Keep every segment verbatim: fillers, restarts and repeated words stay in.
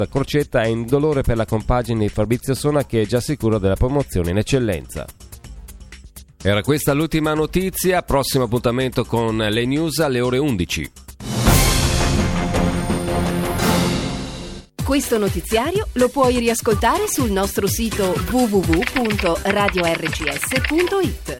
Crocetta è in dolore per la compagine di Fabrizio Sona, che è già sicuro della promozione in eccellenza. Era questa l'ultima notizia, prossimo appuntamento con le news alle ore undici. Questo notiziario lo puoi riascoltare sul nostro sito w w w punto radio r c s punto i t.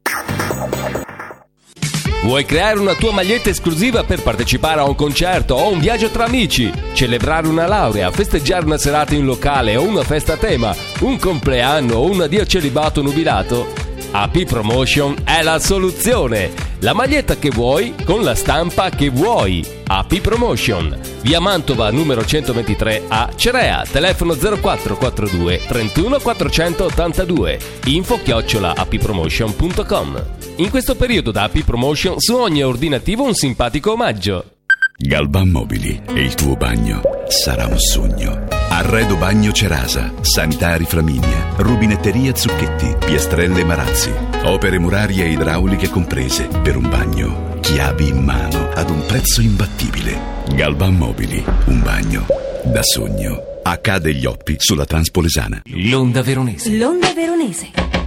Vuoi creare una tua maglietta esclusiva per partecipare a un concerto o un viaggio tra amici, celebrare una laurea, festeggiare una serata in locale o una festa a tema, un compleanno o un addio celibato nubilato? A P Promotion è la soluzione! La maglietta che vuoi con la stampa che vuoi. A P Promotion, via Mantova numero centoventitré a Cerea, telefono zero quattro quattro due trentuno quattrocentottantadue, info chiocciola appromotion punto com. In questo periodo da A P Promotion su ogni ordinativo un simpatico omaggio. Galban Mobili e il tuo bagno sarà un sogno. Arredo Bagno Cerasa, Sanitari Flaminia, Rubinetteria Zucchetti, Piastrelle Marazzi, opere murarie e idrauliche comprese per un bagno. Chiavi in mano ad un prezzo imbattibile. Galban Mobili, un bagno da sogno. H degli Oppi sulla Transpolesana. L'Onda Veronese. L'Onda Veronese.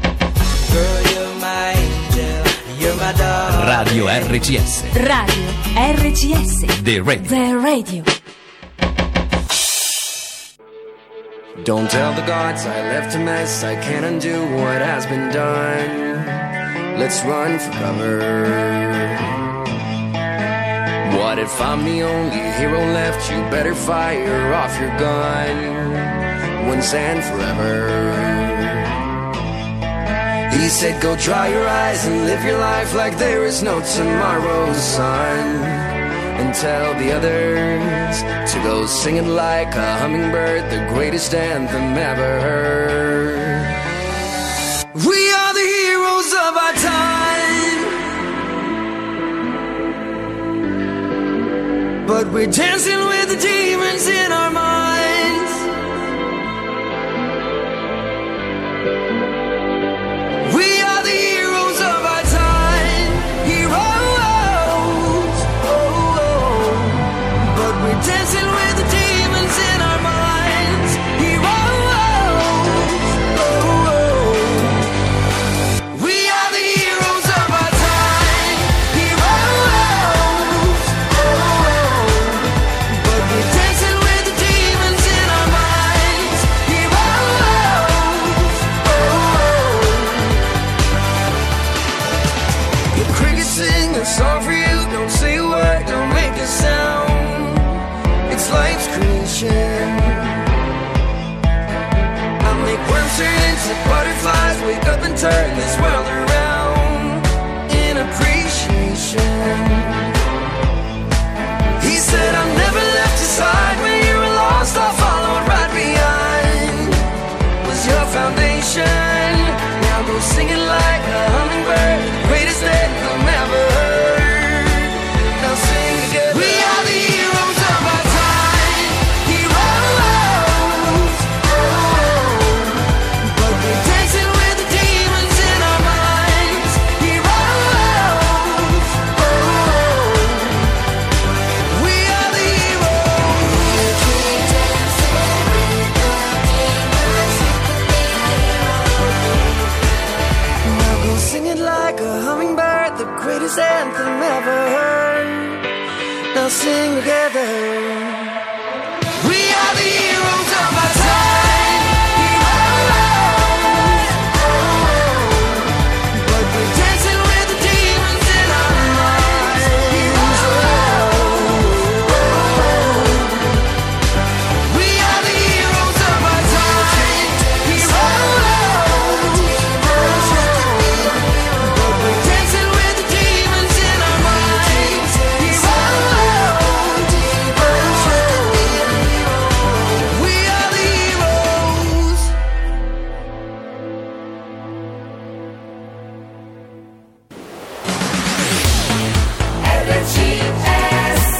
Radio R C S. Radio R C S. The Radio. The Radio. Don't tell the gods I left a mess, I can't undo what has been done. Let's run for cover. What if I'm the only hero left? You better fire off your gun once and forever. He said go dry your eyes and live your life like there is no tomorrow, son. And tell the others to go singing like a hummingbird, the greatest anthem ever heard. We are the heroes of our time, but we're dancing with the demons in our minds. We are the heroes of our time, heroes. Dancing with the demons in our minds, heroes. Oh, oh. We are the heroes of our time, heroes. Oh, oh. But we're dancing with the demons in our minds, heroes. Oh, oh. The crickets sing a song for you. Don't say a word, don't make a sound. It's life's creation. I make worms turn into butterflies, wake up and turn this world around in appreciation. He said I never left your side when you were lost, I followed right behind. Was your foundation. Now go singing like a hummingbird, greatest anthem ever heard. Now sing together. We are the heroes of our time. Greatest anthem ever heard. Now sing together. We are the heroes of our time. Heroes. But we're dancing with the demons in our minds. Heroes. We are the heroes of our time. Heroes. But we're dancing with the demons in our minds. Heroes. We are the heroes. R C S.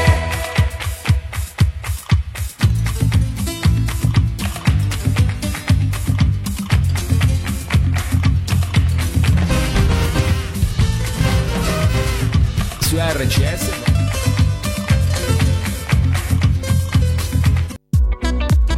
Su R C S.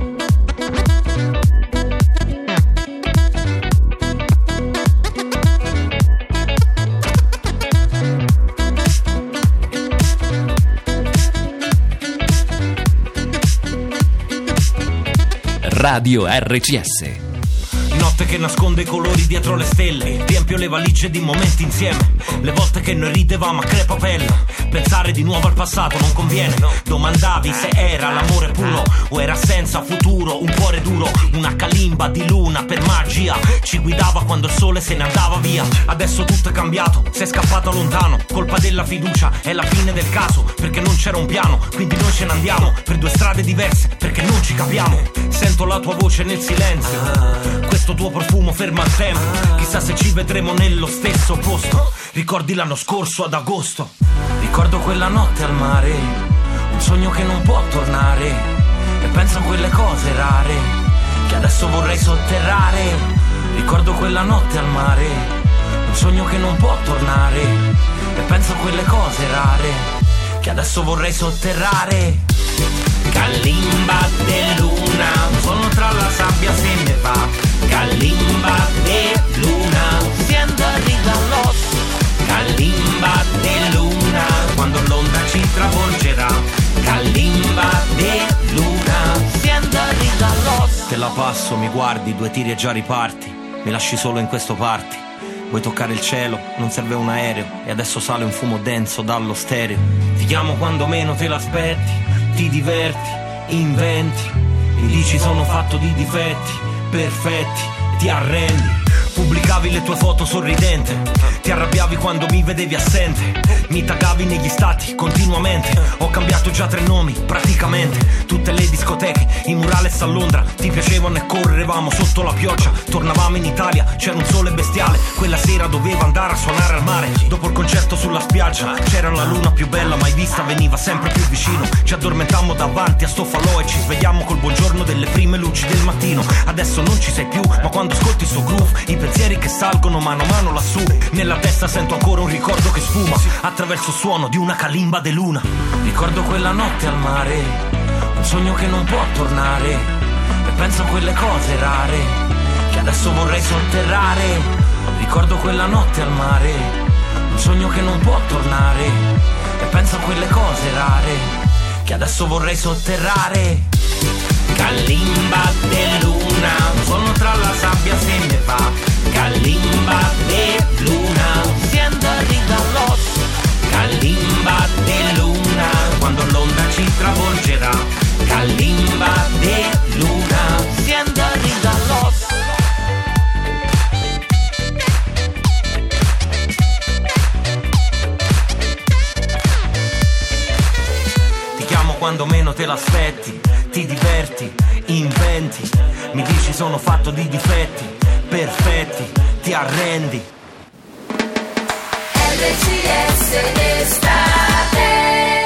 Radio R C S. Notte che nasconde i colori dietro le stelle, riempio le valigie di momenti insieme. Le volte che noi ridevamo a crepapelle, pensare di nuovo al passato non conviene. Domandavi se era l'amore puro o era senza futuro, un cuore duro, una calimba di luna per magia. Ci guidava quando il sole se ne andava via. Adesso tutto è cambiato, sei scappato lontano. Colpa della fiducia, è la fine del caso, perché non c'era un piano, quindi noi ce ne andiamo per due strade diverse, perché non ci capiamo. Sento la tua voce nel silenzio, questo tuo profumo ferma il tempo. Chissà se ci vedremo nello stesso posto. Ricordi l'anno scorso ad agosto? Ricordo quella notte al mare, un sogno che non può tornare. E penso a quelle cose rare che adesso vorrei sotterrare. Ricordo quella notte al mare, un sogno che non può tornare. E penso a quelle cose rare che adesso vorrei sotterrare. Calimba de luna, sono tra la sabbia se ne va. Calimba de luna, siendo arriba los. Calimba de luna, quando l'onda ci travolgerà. Calimba de luna, siendo arriba los. Te la passo, mi guardi, due tiri e già riparti. Mi lasci solo in questo party. Vuoi toccare il cielo? Non serve un aereo. E adesso sale un fumo denso dallo stereo. Ti chiamo quando meno te l'aspetti. Ti diverti, inventi. Mi dici sono fatto di difetti perfetti, ti arrendi. Pubblicavi le tue foto sorridente, ti arrabbiavi quando mi vedevi assente. Mi taggavi negli stati continuamente. Ho cambiato già tre nomi praticamente. Tutte le discoteche, i murales a Londra ti piacevano e correvamo sotto la pioggia. Tornavamo in Italia, c'era un sole bestiale. Quella sera dovevo andare a suonare al mare. Dopo il concerto sulla spiaggia c'era la luna più bella mai vista, veniva sempre più vicino. Ci addormentammo davanti a sto falò e ci svegliammo col buongiorno delle prime luci del mattino. Adesso non ci sei più, ma quando ascolti sto groove, i pensieri che salgono mano a mano lassù. Nella testa sento ancora un ricordo che sfuma attraverso il suono di una calimba de luna. Ricordo quella notte al mare, un sogno che non può tornare. E penso a quelle cose rare che adesso vorrei sotterrare. Ricordo quella notte al mare, un sogno che non può tornare. E penso a quelle cose rare che adesso vorrei sotterrare. Calimba de luna, sono tra la sabbia se ne va. Calimba de luna, siendo arriba los. Calimba de luna, quando l'onda ci travolgerà. Calimba de luna, siendo arriba los. Ti chiamo quando meno te l'aspetti. Ti diverti, inventi. Mi dici sono fatto di difetti perfetti, ti arrendi. R C S d'estate.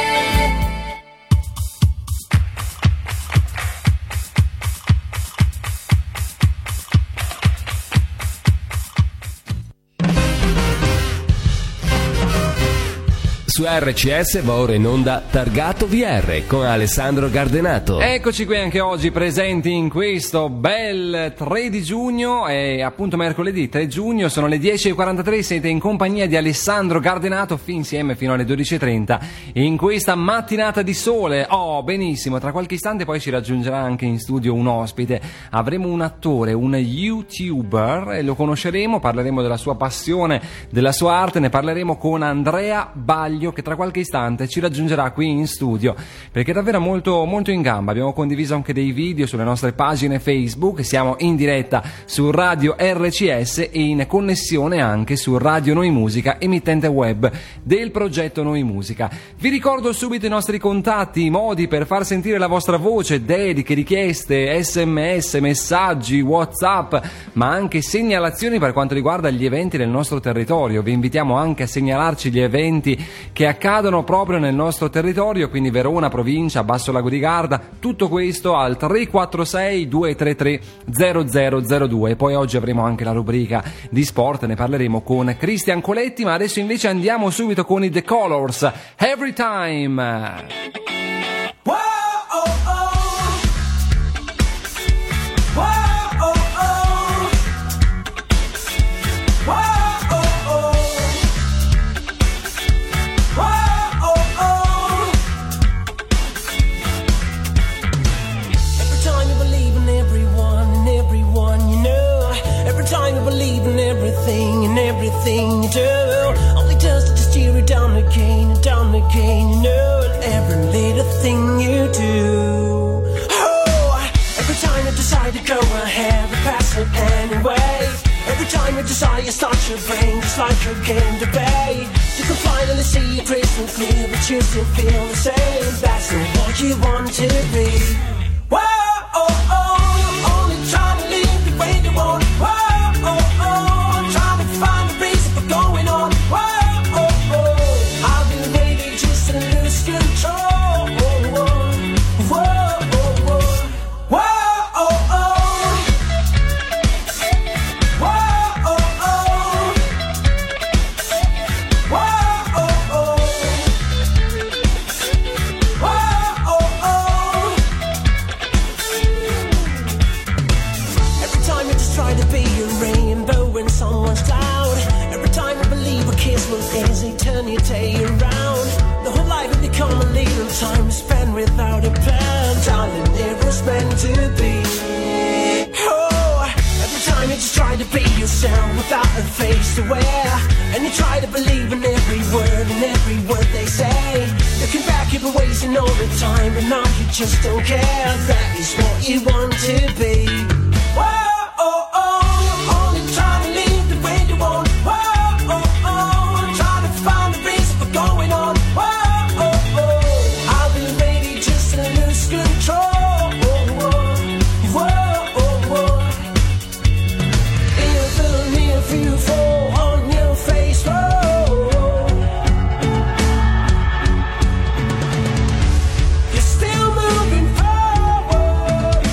Su R C S va ora in onda Targato V R con Alessandro Gardenato. Eccoci qui anche oggi presenti in questo bel tre di giugno, e appunto mercoledì tre giugno, sono le dieci e quarantatré, siete in compagnia di Alessandro Gardenato fin insieme fino alle dodici e trenta in questa mattinata di sole. Oh, benissimo, tra qualche istante poi ci raggiungerà anche in studio un ospite. Avremo un attore, un YouTuber, e lo conosceremo, parleremo della sua passione, della sua arte, ne parleremo con Andrea Baglio, che tra qualche istante ci raggiungerà qui in studio, perché è davvero molto, molto in gamba. Abbiamo condiviso anche dei video sulle nostre pagine Facebook, siamo in diretta su Radio R C S e in connessione anche su Radio Noi Musica, emittente web del progetto Noi Musica. Vi ricordo subito i nostri contatti, i modi per far sentire la vostra voce, dediche, richieste, sms, messaggi, WhatsApp, ma anche segnalazioni per quanto riguarda gli eventi del nostro territorio. Vi invitiamo anche a segnalarci gli eventi che accadono proprio nel nostro territorio, quindi Verona, provincia, Basso Lago di Garda, tutto questo al tre quattro sei due tre tre zero zero zero due. E poi oggi avremo anche la rubrica di sport, ne parleremo con Cristian Coletti, ma adesso invece andiamo subito con i The Colors, Every Time. Whoa, oh, oh. Whoa, oh, oh. Whoa, oh, oh. Whoa, oh, oh. Every time you believe in everyone. anything and everything you do. Only does it just steer you down again and down again. You know it, every little thing you do. Oh, every time you decide to go ahead and pass it anyway. Every time you decide you start your brain just like a game debate. You can finally see it crystal clear, but you still feel the same. That's not what you want to be. Whoa, oh, oh, you're only trying to live the way you want. Whoa, oh, oh, I'm trying to find a reason for going on. Whoa, oh, oh, I've been waiting just to lose control. Whoa, whoa, whoa, whoa, whoa, oh, oh. Easy turn your day around. The whole life will become a little time spent without a plan. Darling, it was meant to be. Oh, every time you just try to be yourself without a face to wear, and you try to believe in every word and every word they say. Looking back, you've been wasting all the time, but now you just don't care. That is what you want to be. Whoa, oh, oh, you're only trying to live the way you want. Whoa, going on, whoa, oh, oh, I'll be ready just to lose control, whoa, whoa, whoa, whoa, even if you fall on your face, whoa, you're still moving forward,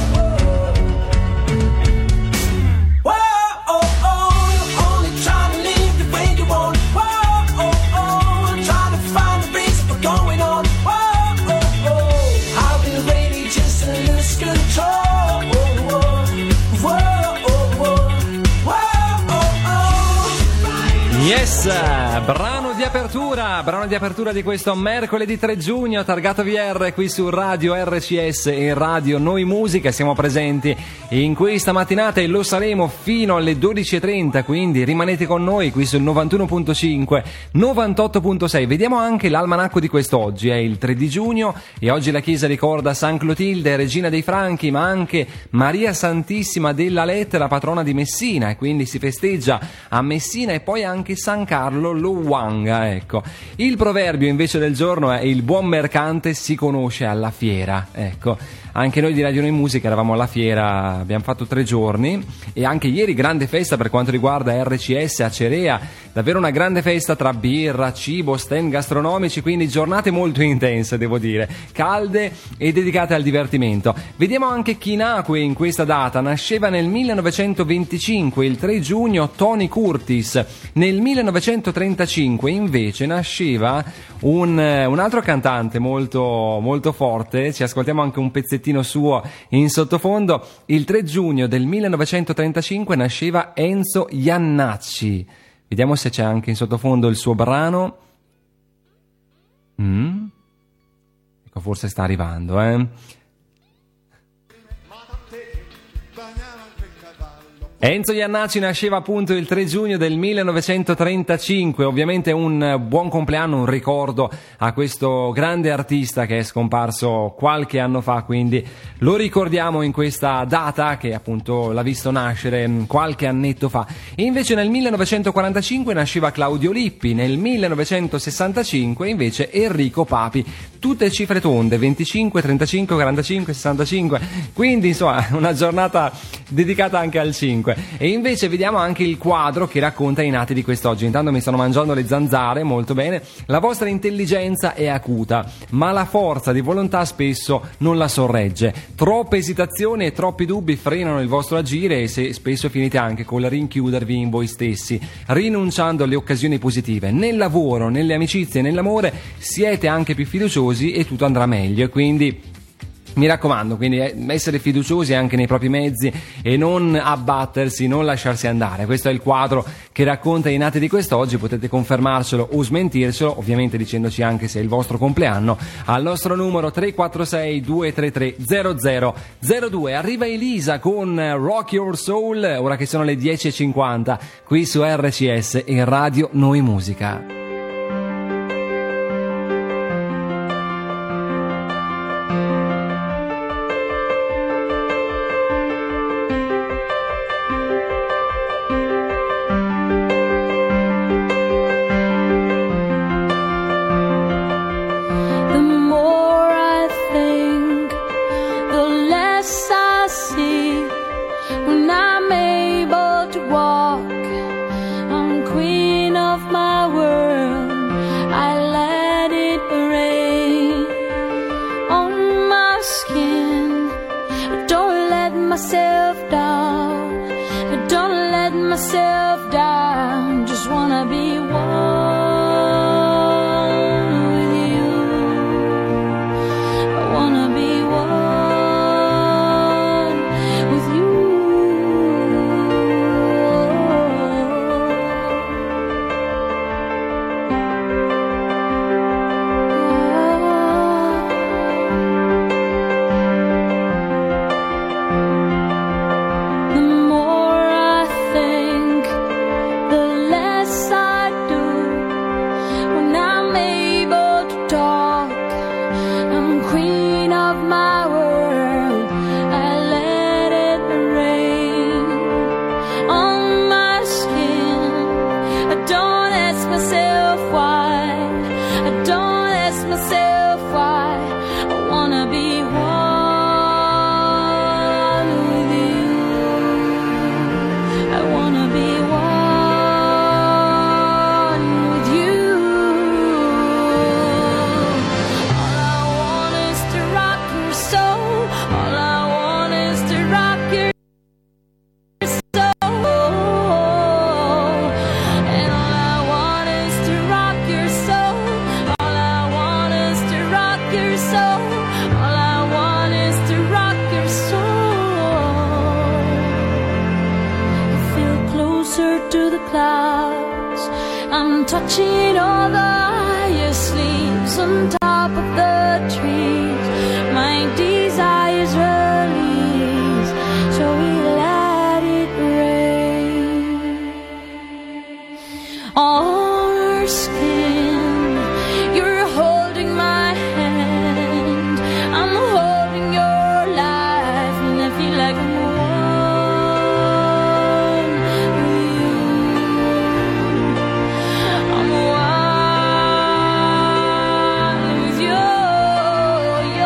whoa, whoa, oh, oh, you're only trying to live the way you want, whoa, oh, oh, find the reason for going on. Whoa, oh, oh, I'll be ready just to lose control. Whoa, whoa, whoa, whoa, whoa, oh. Yes, brano di apertura, brano di apertura di questo mercoledì tre giugno, targato V R qui su Radio R C S e Radio Noi Musica. Siamo presenti in questa mattinata e lo saremo fino alle dodici e trenta, quindi rimanete con noi qui sul novantuno virgola cinque, novantotto virgola sei. Vediamo anche l'almanacco di quest'oggi, è il tre di giugno e oggi la chiesa ricorda San Clotilde, regina dei Franchi, ma anche Maria Santissima della Lette, la patrona di Messina, e quindi si festeggia a Messina, e poi anche San Carlo Lowanga, ecco. Il proverbio invece del giorno è: il buon mercante si conosce alla fiera, ecco. Anche noi di Radio Noi Musica eravamo alla fiera, abbiamo fatto tre giorni, e anche ieri grande festa per quanto riguarda R C S a Cerea, davvero una grande festa tra birra, cibo, stand gastronomici, quindi giornate molto intense, devo dire, calde e dedicate al divertimento. Vediamo anche chi nacque in questa data. Nasceva nel millenovecentoventicinque, il tre giugno, Tony Curtis. Nel millenovecentotrentacinque invece nasceva un, un altro cantante molto, molto forte, ci ascoltiamo anche un pezzettino suo in sottofondo. Il tre giugno del millenovecentotrentacinque nasceva Enzo Jannacci. Vediamo se c'è anche in sottofondo il suo brano. Mm? Ecco, forse sta arrivando, eh. Enzo Jannacci nasceva appunto il tre giugno del millenovecentotrentacinque, ovviamente un buon compleanno, un ricordo a questo grande artista che è scomparso qualche anno fa, quindi lo ricordiamo in questa data che appunto l'ha visto nascere qualche annetto fa. E invece nel millenovecentoquarantacinque nasceva Claudio Lippi, nel millenovecentosessantacinque invece Enrico Papi, tutte cifre tonde, venticinque, trentacinque, quarantacinque, sessantacinque, quindi insomma una giornata dedicata anche al cinque. E invece vediamo anche il quadro che racconta i nati di quest'oggi. Intanto mi stanno mangiando le zanzare, molto bene. La vostra intelligenza è acuta, ma la forza di volontà spesso non la sorregge. Troppe esitazioni e troppi dubbi frenano il vostro agire, e se spesso finite anche col rinchiudervi in voi stessi, rinunciando alle occasioni positive. Nel lavoro, nelle amicizie e nell'amore siete anche più fiduciosi e tutto andrà meglio, e quindi Mi raccomando, quindi essere fiduciosi anche nei propri mezzi e non abbattersi, non lasciarsi andare. Questo è il quadro che racconta i nati di quest'oggi. Potete confermarcelo o smentircelo, ovviamente dicendoci anche se è il vostro compleanno, al nostro numero tre quattro sei due tre tre zero zero zero due. Arriva Elisa con Rock Your Soul, ora che sono le dieci e cinquanta, qui su R C S e Radio Noi Musica. Touching all the highest leaves on top of the trees, my desires release, so we let it rain on our skin. You're holding my hand, I'm holding your life, and I feel like I'm one with you.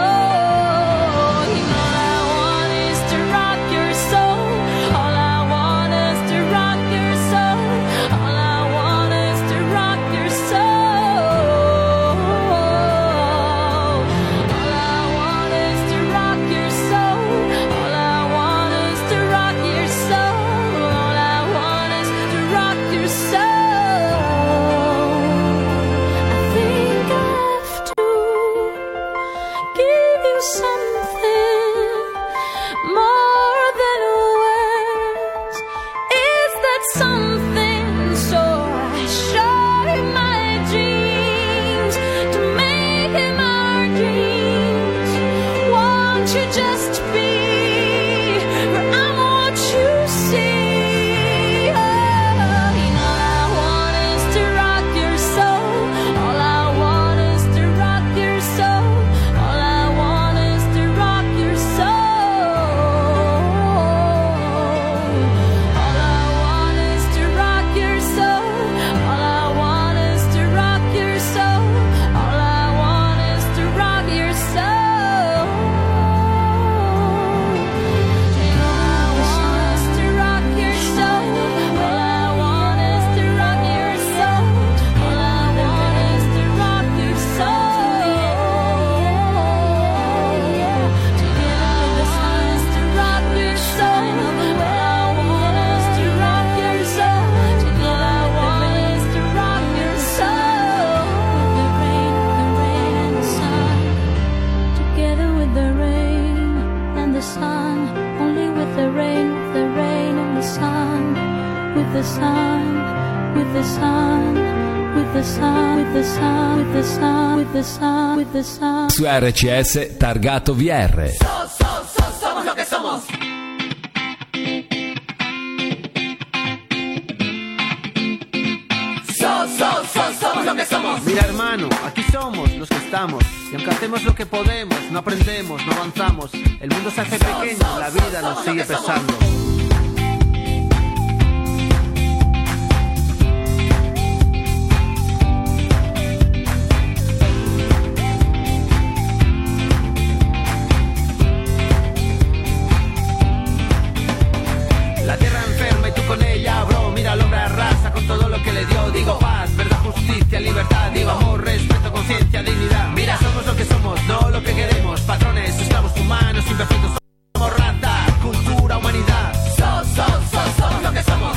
the sun, with the sun, with the sun, with the sun, with the sun, with the sun, with the sun. Su R C S targato V R. So, so, so, somos lo que somos. So, so, so, somos lo que somos. Mira hermano, aquí somos los que estamos. Y aunque hacemos lo que podemos, no aprendemos, no avanzamos. El mundo se hace pequeño, la vida nos sigue pesando. La tierra enferma y tú con ella, bro. Mira al hombre arrasa con todo lo que le dio. Digo paz, verdad, justicia, libertad. Digo amor, respeto, conciencia, dignidad. Mira, somos lo que somos, no lo que queremos. Patrones, esclavos humanos, imperfectos. Somos raza, cultura, humanidad. So, so, so, somos lo que somos.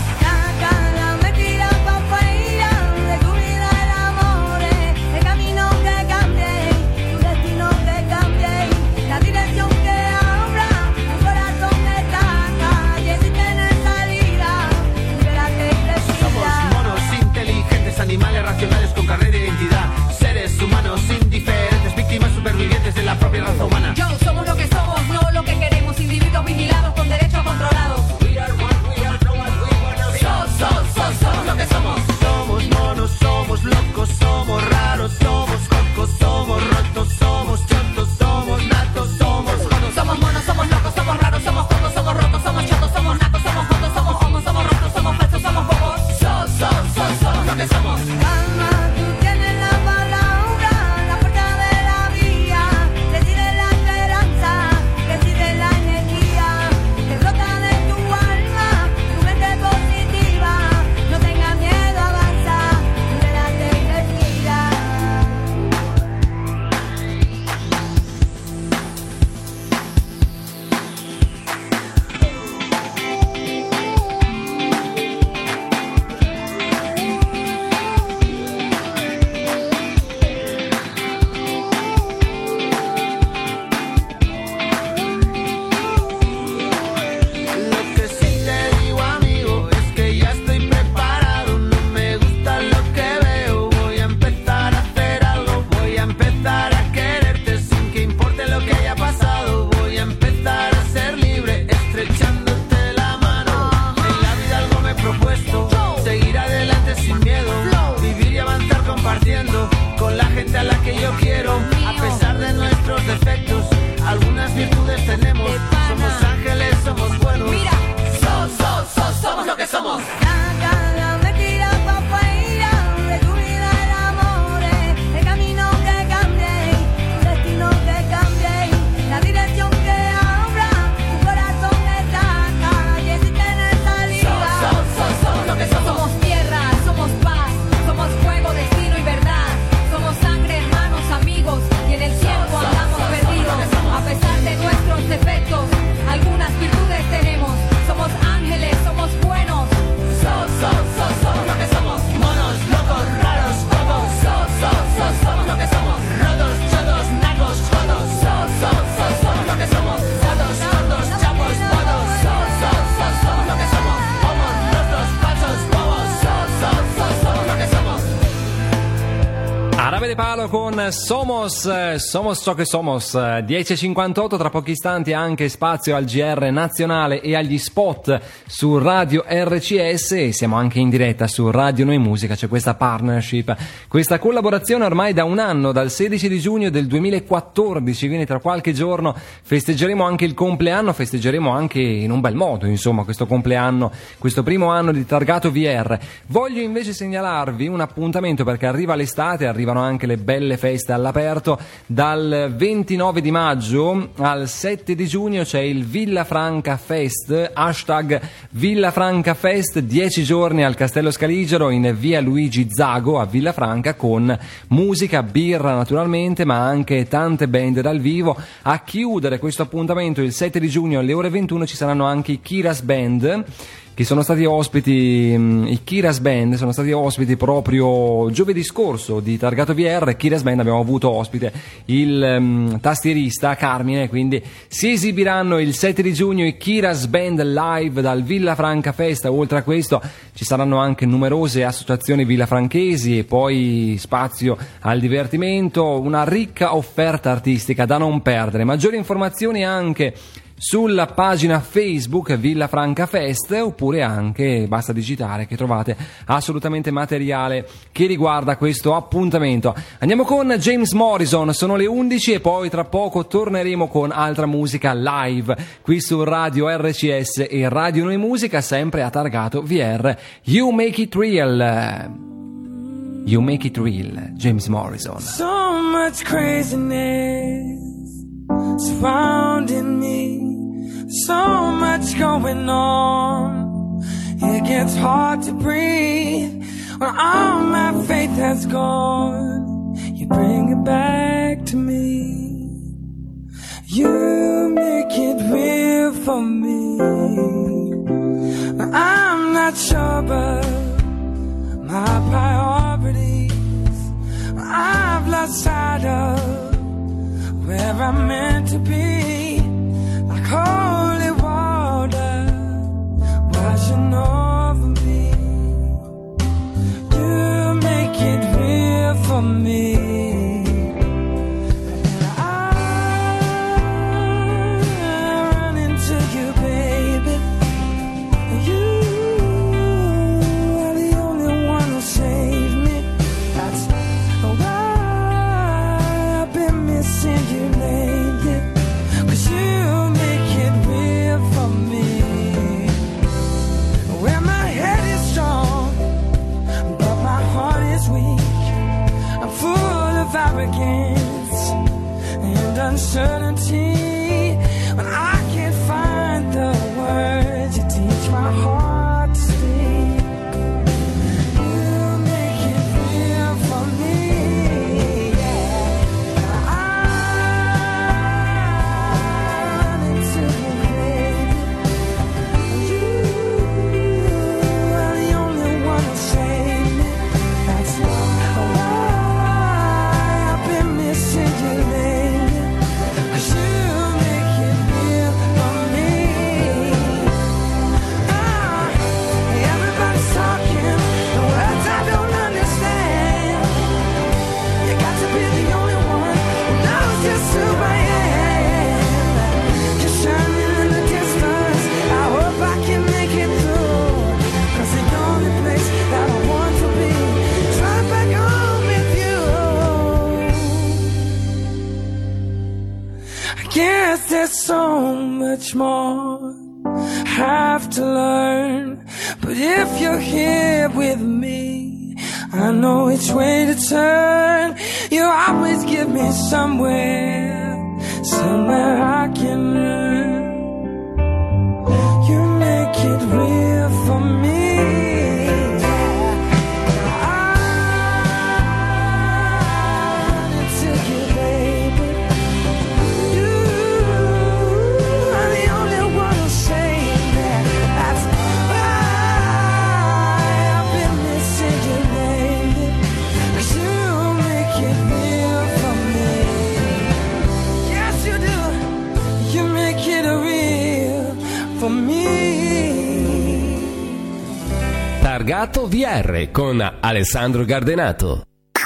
Animales racionales con carrera de identidad. Seres humanos indiferentes, víctimas supervivientes de la propia raza humana. Yo, somos lo que somos, no lo que queremos. Individuos vigilados con derechos controlados. We are what we are, no what we wanna be. So, so, so, somos lo que somos. Somos monos, somos locos, somos raros, somos cocos, somos rotos, somos chotos, somos natos, somos jodos. Somos monos, somos locos, somos raros, somos cocos, somos rotos, somos chotos, somos nacos, somos jodos, somos homos, somos rotos, somos falsos, somos bobos. So, so, so, somos lo que somos. Calma, tú tienes la palabra, la puerta de la vía. Decide la esperanza, decide la energía. Que brota de tu alma, tu mente positiva. No tengas miedo, avanza, libérate y respira. Lo que sí te digo, amigo, es que ya estoy preparado. No me gusta lo que veo. Voy a empezar a hacer algo. Voy a empezar a quererte sin que importe lo que haya pasado. Voy a empezar a ser libre, estrechándote la mano. En la vida algo me he propuesto. Seguir adelante sin miedo. Vivir y avanzar compartiendo con la gente a la que yo quiero. A pesar de nuestros defectos, algunas virtudes tenemos. Somos ángeles, somos buenos. Mira, So, so, so, somos lo que somos. saca la mentira pa' afuera de tu vida el amor, el camino que cambie, tu destino que cambie, la dirección que abra, tu corazón está acá y existe en esa So, liga. so, so, somos lo que somos. Somos tierra, somos paz, somos fuego, destino y verdad. Somos sangre, hermanos, amigos, y en el tiempo andamos perdidos. A pesar de nuestros defectos, algunas virtudes tenemos. Somos ángeles, somos buenos. So, so, so, somos lo que somos. Monos, locos, raros, cocos. So, so, so, somos lo que somos. Rotos, chotos, nacos, jodos. So, so, so, somos lo que somos. Sados, gordos, chapos, bodos. So, so, so, somos lo que somos. Homos, rotos, falsos, bobos. So, so, so, somos lo que somos. Arabe de Palo con Somos, eh, Somos ciò che somos, eh, dieci e cinquantotto, tra pochi istanti anche spazio al G R nazionale e agli spot su Radio R C S, e siamo anche in diretta su Radio Noi Musica. C'è questa partnership, questa collaborazione ormai da un anno, dal sedici di giugno del duemilaquattordici, quindi tra qualche giorno festeggeremo anche il compleanno, festeggeremo anche in un bel modo, insomma, questo compleanno, questo primo anno di targato V R. Voglio invece segnalarvi un appuntamento, perché arriva l'estate, arrivano anche le belle feste all'aperto. Dal ventinove di maggio al sette di giugno c'è il Villa Franca Fest, hashtag Villa Franca Fest, dieci giorni al Castello Scaligero in via Luigi Zago a Villafranca, con musica, birra naturalmente, ma anche tante band dal vivo. A chiudere questo appuntamento il sette di giugno alle ore ventuno ci saranno anche i Kiras Band, che sono stati ospiti, mh, i Kiras Band sono stati ospiti proprio giovedì scorso di Targato V R. Kiras Band abbiamo avuto ospite il mh, tastierista Carmine, quindi si esibiranno il sette di giugno i Kiras Band live dal Villafranca Festa. Oltre a questo ci saranno anche numerose associazioni villafranchesi e poi spazio al divertimento, una ricca offerta artistica da non perdere. Maggiori informazioni anche sulla pagina Facebook Villafranca Fest, oppure anche basta digitare che trovate assolutamente materiale che riguarda questo appuntamento. Andiamo con James Morrison, sono le undici e poi tra poco torneremo con altra musica live qui su Radio R C S e Radio Noi Musica, sempre a Targato V R. You Make It Real, You Make It Real, James Morrison. So much craziness surrounding me, so much going on, it gets hard to breathe. When all my faith has gone, you bring it back to me. You make it real for me. I'm not sure but my priorities, I've lost sight of where I'm meant to be, like holy water washing over me. You make it real for me. And I run into you, baby. You are the only one who saved me. That's why I've been missing you lately, 'cause you make it real for me. Where my head is strong, but my heart is weak. I'm full of arrogance and uncertainty. When I can't find the words, you teach my heart to speak. You make it real for me, yeah. I run into you, baby. You are the only one who saved me. That's why I've been missing you lately, 'cause you make it real for me. Ah, everybody's talking the words I don't understand. You got to be the only one who knows just who I am. You're shining in the distance, I hope I can make it through, 'cause the only place that I want to be is right back home with you. I guess there's so much more I have to learn, but if you're here with me, I know which way to turn. You always give me somewhere, somewhere I can learn. You make it real for me. I into you, baby. You are the only one who saved me. That's why I've been missing you lately, 'cause you make it real for me. Yes, you do. You make it real for me. Targato V R con Alessandro Gardenato.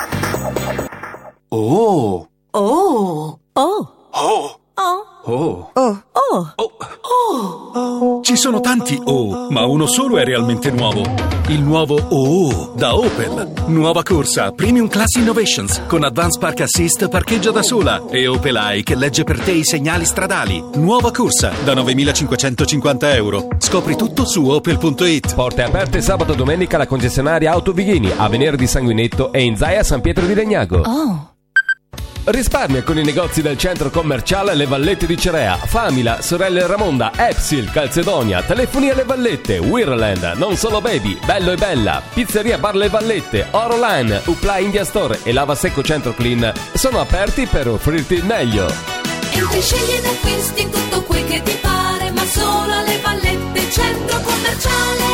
Oh. Oh, oh, Oh. oh, Oh. oh, Oh. Ci sono tanti oh, ma uno solo è realmente nuovo. Il nuovo oh da Opel. Nuova corsa Premium Class Innovations con Advanced Park Assist parcheggia da sola e Opel Eye che legge per te i segnali stradali. Nuova corsa da novemilacinquecentocinquanta euro. Scopri tutto su opel punto it. Porte aperte sabato e domenica alla concessionaria Auto Vighini, a Venere di Sanguinetto e in Zaia San Pietro di Legnago. oh. Risparmia con i negozi del centro commerciale Le Vallette di Cerea, Famila, Sorelle Ramonda, Epsil, Calzedonia, Telefonia Le Vallette, Wirland, Non Solo Baby, Bello e Bella, Pizzeria Bar Le Vallette, Orolan, Upla India Store e Lava Secco Centro Clean sono aperti per offrirti il meglio. Entri, scegli ed acquisti tutto quel che ti pare, ma solo alle Vallette, centro commerciale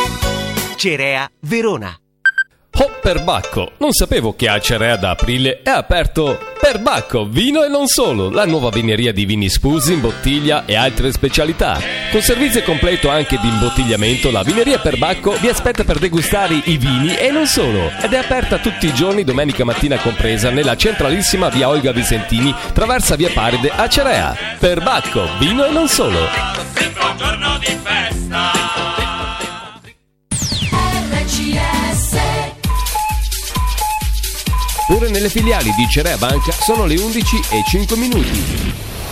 Cerea Verona. Oh, Perbacco! Non sapevo che a Cerea da aprile è aperto Perbacco, vino e non solo, la nuova vineria di vini sfusi in bottiglia e altre specialità. Con servizio completo anche di imbottigliamento, la vineria Perbacco vi aspetta per degustare i vini e non solo. Ed è aperta tutti i giorni, domenica mattina compresa, nella centralissima via Olga Vicentini, traversa via Paride a Cerea. Perbacco, vino e non solo. Un giorno di festa. Pure nelle filiali di Cerea Banca sono le undici e cinque minuti.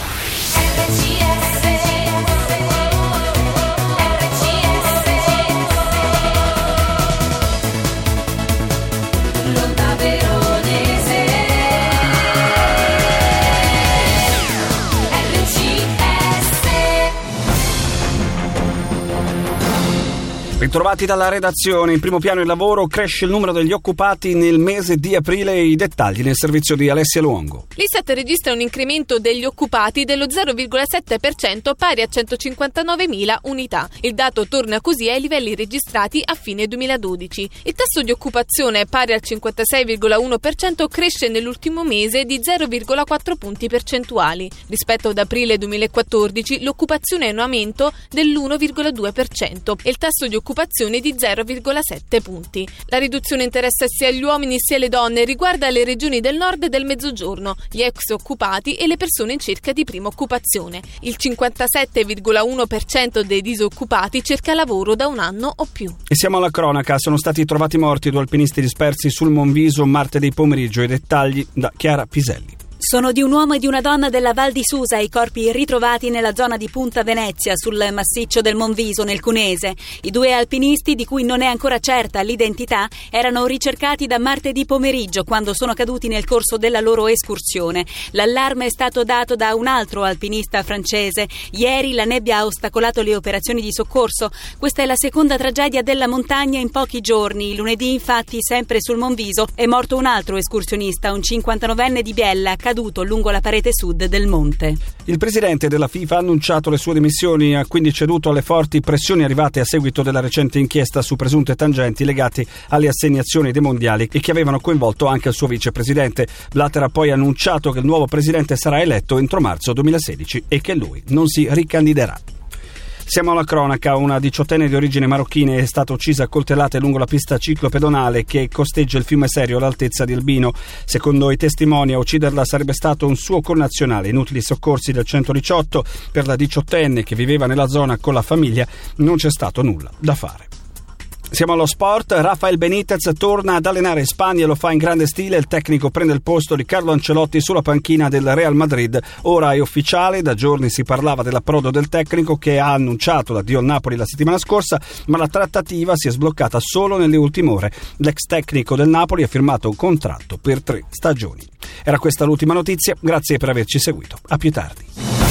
Ritrovati dalla redazione, in primo piano il lavoro, cresce il numero degli occupati nel mese di aprile, i dettagli nel servizio di Alessia Luongo. L'Istat registra un incremento degli occupati dello zero virgola sette per cento pari a centocinquantanovemila unità. Il dato torna così ai livelli registrati a fine duemiladodici. Il tasso di occupazione pari al cinquantasei virgola uno per cento cresce nell'ultimo mese di zero virgola quattro punti percentuali. Rispetto ad aprile duemilaquattordici l'occupazione è in aumento dell'uno virgola due per cento e il tasso di occupazione di zero virgola sette punti. La riduzione interessa sia gli uomini sia le donne e riguarda le regioni del nord e del mezzogiorno, gli ex occupati e le persone in cerca di prima occupazione. Il cinquantasette virgola uno per cento dei disoccupati cerca lavoro da un anno o più. E siamo alla cronaca, sono stati trovati morti due alpinisti dispersi sul Monviso martedì pomeriggio, i dettagli da Chiara Piselli. Sono di un uomo e di una donna della Val di Susa i corpi ritrovati nella zona di Punta Venezia, sul massiccio del Monviso, nel Cunese. I due alpinisti, di cui non è ancora certa l'identità, erano ricercati da martedì pomeriggio, quando sono caduti nel corso della loro escursione. L'allarme è stato dato da un altro alpinista francese. Ieri la nebbia ha ostacolato le operazioni di soccorso. Questa è la seconda tragedia della montagna in pochi giorni. Lunedì, infatti, sempre sul Monviso, è morto un altro escursionista, un cinquantanovenne di Biella, caduto lungo la parete sud del monte. Il presidente della FIFA ha annunciato le sue dimissioni, ha quindi ceduto alle forti pressioni arrivate a seguito della recente inchiesta su presunte tangenti legate alle assegnazioni dei mondiali e che avevano coinvolto anche il suo vicepresidente. Blatter ha poi annunciato che il nuovo presidente sarà eletto entro marzo duemilasedici e che lui non si ricandiderà. Siamo alla cronaca, una diciottenne di origine marocchina è stata uccisa a coltellate lungo la pista ciclopedonale che costeggia il fiume Serio all'altezza di Albino. Secondo i testimoni a ucciderla sarebbe stato un suo connazionale. Inutili soccorsi del centodiciotto, per la diciottenne che viveva nella zona con la famiglia non c'è stato nulla da fare. Siamo allo sport, Rafael Benitez torna ad allenare in Spagna e lo fa in grande stile, il tecnico prende il posto di Carlo Ancelotti sulla panchina del Real Madrid, ora è ufficiale, da giorni si parlava dell'approdo del tecnico che ha annunciato l'addio al Napoli la settimana scorsa, ma la trattativa si è sbloccata solo nelle ultime ore, l'ex tecnico del Napoli ha firmato un contratto per tre stagioni. Era questa l'ultima notizia, grazie per averci seguito, a più tardi.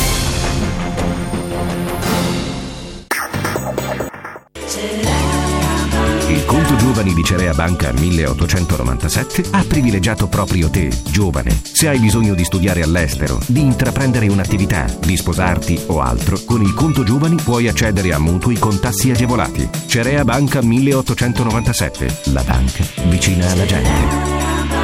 Il conto giovani di Cerea Banca milleottocentonovantasette ha privilegiato proprio te, giovane. Se hai bisogno di studiare all'estero, di intraprendere un'attività, di sposarti o altro, con il conto giovani puoi accedere a mutui con tassi agevolati. Cerea Banca milleottocentonovantasette, la banca vicina alla gente.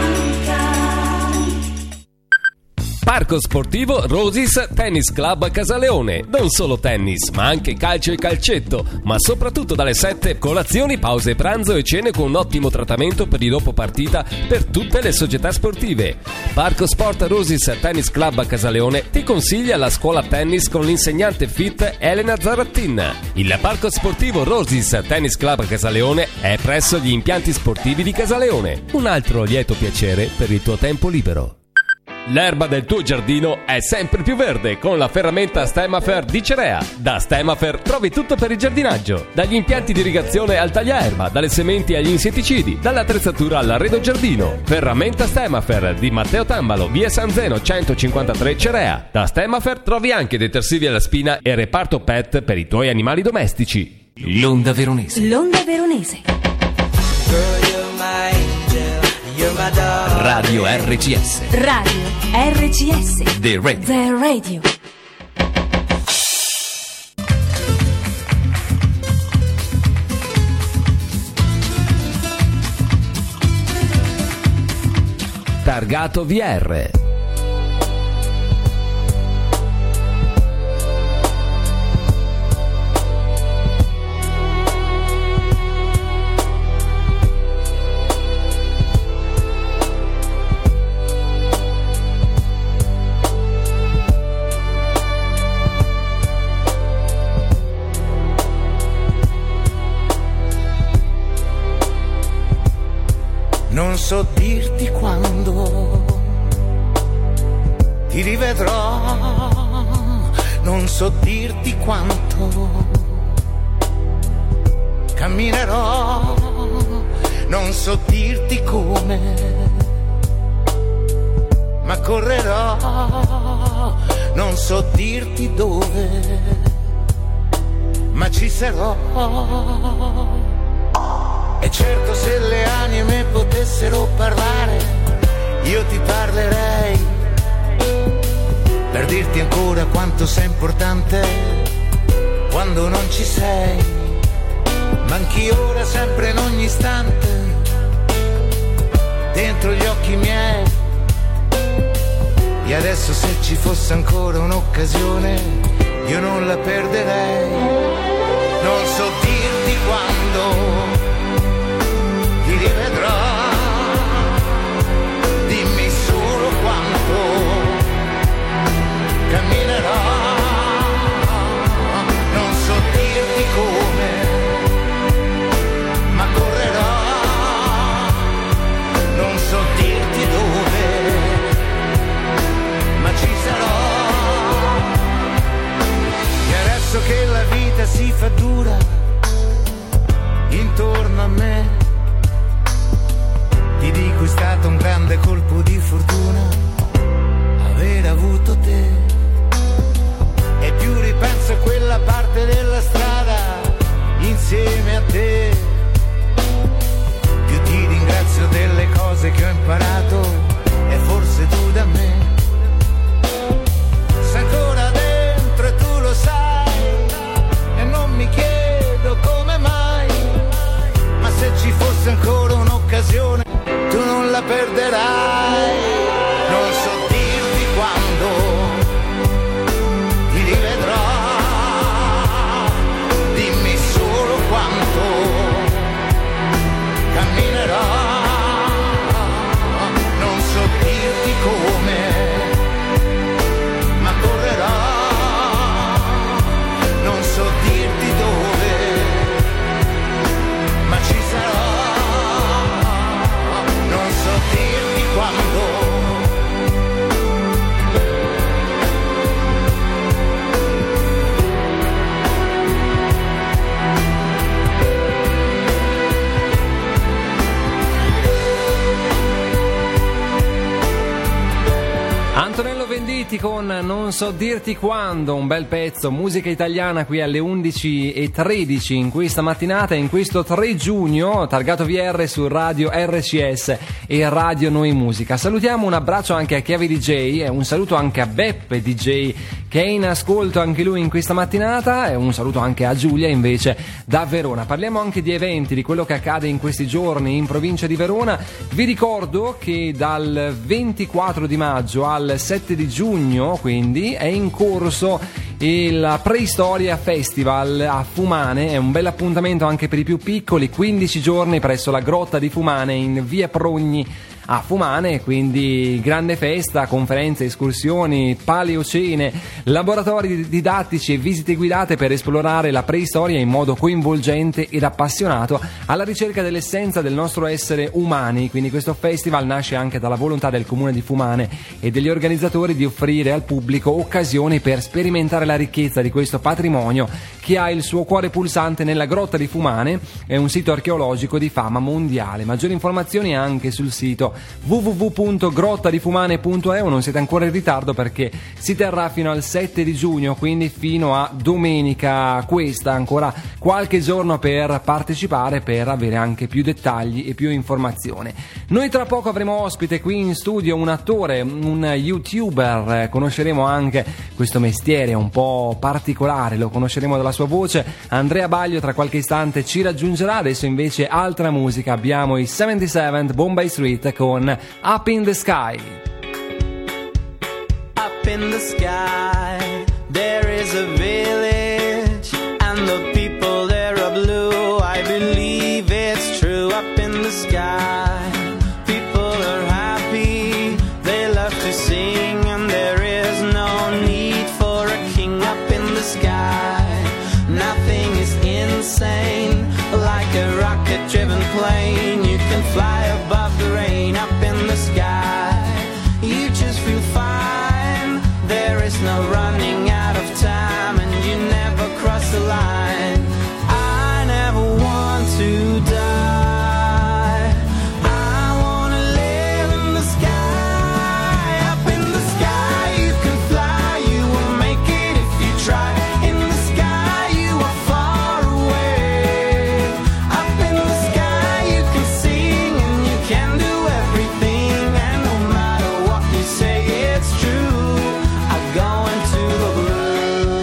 Parco sportivo Rosys Tennis Club Casaleone. Non solo tennis, ma anche calcio e calcetto, ma soprattutto dalle sette colazioni, pause pranzo e cene con un ottimo trattamento per il dopo partita per tutte le società sportive. Parco Sport Rosys Tennis Club Casaleone ti consiglia la scuola tennis con l'insegnante fit Elena Zarattin. Il Parco sportivo Rosys Tennis Club Casaleone è presso gli impianti sportivi di Casaleone. Un altro lieto piacere per il tuo tempo libero. L'erba del tuo giardino è sempre più verde con la ferramenta Stemafer di Cerea. Da Stemafer trovi tutto per il giardinaggio, dagli impianti di irrigazione al tagliaerba, dalle sementi agli insetticidi, dall'attrezzatura all'arredo giardino. Ferramenta Stemafer di Matteo Tambalo, via San Zeno centocinquantatré Cerea. Da Stemafer trovi anche detersivi alla spina e reparto pet per i tuoi animali domestici. L'Onda Veronese. L'Onda Veronese. Radio R C S. Radio R C S. The Radio. The Radio. Targato V R. Non so dirti quando ti rivedrò, non so dirti quanto camminerò, non so dirti come, ma correrò, non so dirti dove, ma ci sarò. E certo, se le anime potessero parlare, io ti parlerei, per dirti ancora quanto sei importante quando non ci sei. Manchi ora sempre in ogni istante dentro gli occhi miei. E adesso, se ci fosse ancora un'occasione, io non la perderei. Non so dirti quando ti rivedrò, dimmi solo quanto camminerò, non so dirti come, ma correrò, non so dirti dove, ma ci sarò. E adesso che la vita si fa dura intorno a me, ti dico, è stato un grande colpo di fortuna aver avuto te. E più ripenso a quella parte della strada insieme a te, più ti ringrazio delle cose che ho imparato, e forse tu da me. Sei ancora dentro e tu lo sai, e non mi chiedo come mai, ma se ci fosse ancora un'occasione tu non la perderai. Non so dirti quando ti rivedrò, dimmi solo quanto camminerò, non so dirti come, ma correrò, non so dirti dove, ma ci sarò. Non so dirti quando. Antonello Venditti con Non so dirti quando, un bel pezzo, musica italiana qui alle undici e tredici in questa mattinata, in questo tre giugno, Targato V R su Radio R C S e Radio Noi Musica. Salutiamo, un abbraccio anche a Chiavi D J e un saluto anche a Beppe D J che è in ascolto anche lui in questa mattinata, e un saluto anche a Giulia invece da Verona. Parliamo anche di eventi, di quello che accade in questi giorni in provincia di Verona. Vi ricordo che dal ventiquattro di maggio al sette di giugno quindi è in corso il Preistoria Festival a Fumane. È un bel appuntamento anche per i più piccoli, quindici giorni presso la Grotta di Fumane in via Progni a Fumane, quindi grande festa, conferenze, escursioni, paleocene, laboratori didattici e visite guidate per esplorare la preistoria in modo coinvolgente ed appassionato, alla ricerca dell'essenza del nostro essere umani. Quindi questo festival nasce anche dalla volontà del comune di Fumane e degli organizzatori di offrire al pubblico occasioni per sperimentare la ricchezza di questo patrimonio che ha il suo cuore pulsante nella Grotta di Fumane. È un sito archeologico di fama mondiale. Maggiori informazioni anche sul sito w w w punto grotta di fumane punto e u. Non siete ancora in ritardo perché si terrà fino al sette di giugno, quindi fino a domenica questa, ancora qualche giorno per partecipare, per avere anche più dettagli e più informazioni. Noi tra poco avremo ospite qui in studio un attore, un youtuber, conosceremo anche questo mestiere un po' particolare, lo conosceremo dalla sua voce. Andrea Baglio tra qualche istante ci raggiungerà. Adesso invece altra musica, abbiamo i settantasette Bombay Street con con Up in the Sky. Up in the sky, there is a village, and the people there are blue. I believe it's true. Up in the sky, people are happy, they love to sing, and there is no need for a king. Up in the sky, nothing is insane, like a rocket-driven plane. You can fly above the rain. Up in the sky, you just feel fine. There is no running out of time, and you never cross the line. I never want to die. I wanna live in the sky. Up in the sky, you can fly. You will make it if you try. In the sky, you are far away. Up in the sky, you can sing and you can do everything. And no matter what you say, it's true. I go into the blue.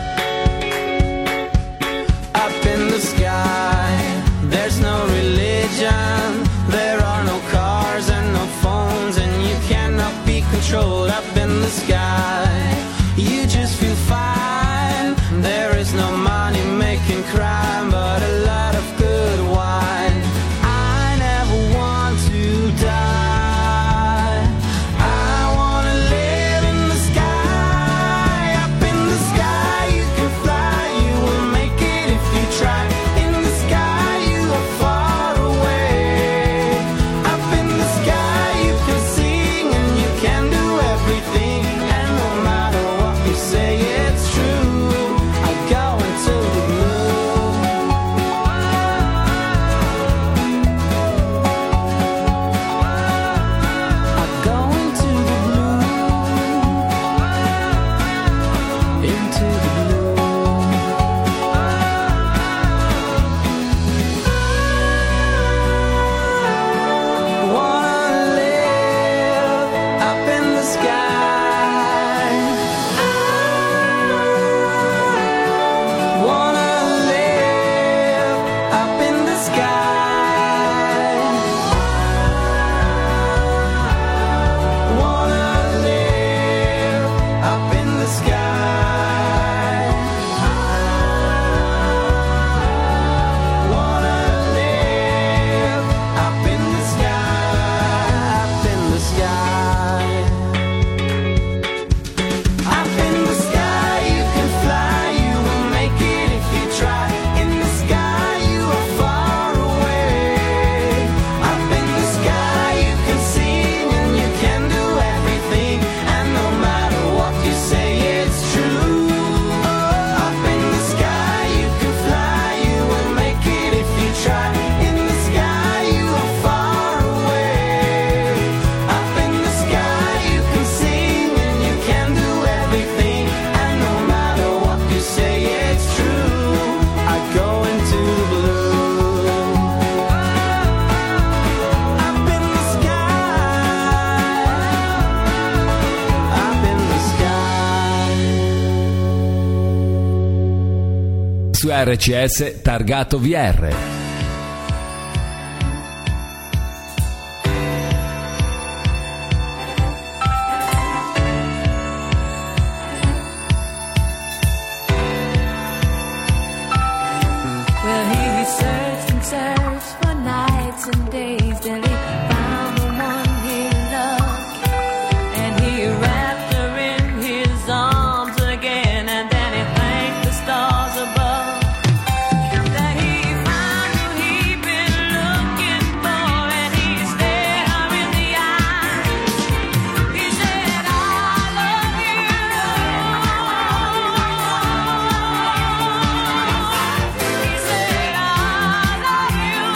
Up in the sky, there's no religion, there are no cars and no phones, and you cannot be controlled. Up in the sky, you just feel fine. There is no money making crime, but a lot of good wine. I never want to die. I wanna live in the sky. Up in the sky, you can fly. You will make it if you try. In the sky, you are far away. Up in the sky, you can sing and you can do everything. And no matter what you say, it's true. I go into the blue. I go into the blue. Into the blue. Wanna live up in the sky. Wanna live up in the sky. Wanna live up in the sky. Wanna live up in the sky. Up in the sky. Up in the sky, you can fly. You will make it if you try. In the sky, you are far away. Up in the sky, you can sing and you can do everything. And no matter what you say, it's true. Up in the sky, you can fly. You will make it if you try. In the sky, you are far away. Up in the sky, you can sing and you can do everything. And no matter what you say, it's true. I go into the blue. Up in the sky. Up in the sky. Su R C S targato V R. Well, he searched and searched for nights and days till he found the one he loved. And he wrapped her in his arms again, and then he thanked the stars above that he found who he'd been looking for, and he stared her in the eyes. He said, I love you. He said, I love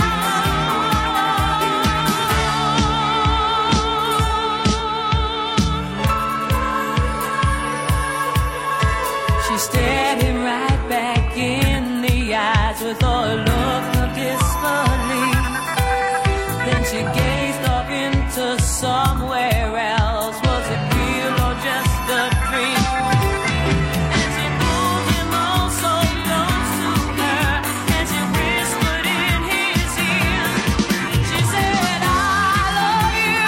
you. She stared him right back in the eyes with all a look of disbelief. Then she gazed off into somewhere else. Was it real or just a dream? And she pulled him all so close to her, and she whispered in his ear. She said, I love you.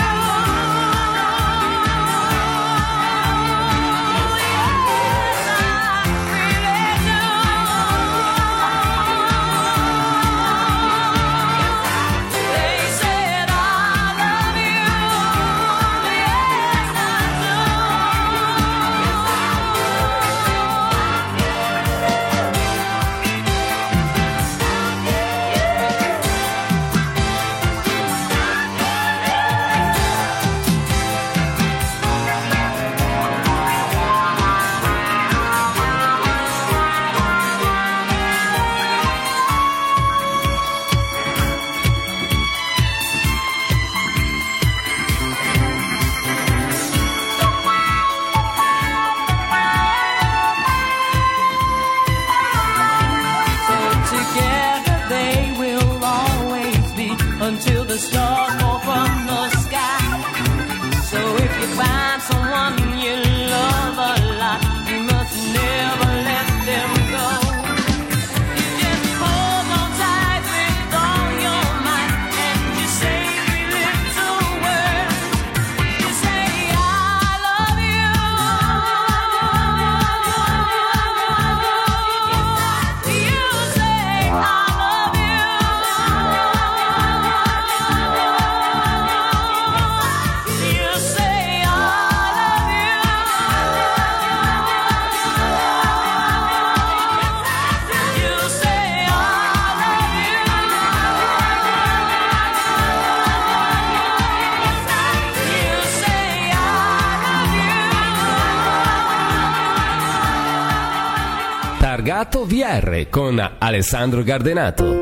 Targato V R con Alessandro Gardenato.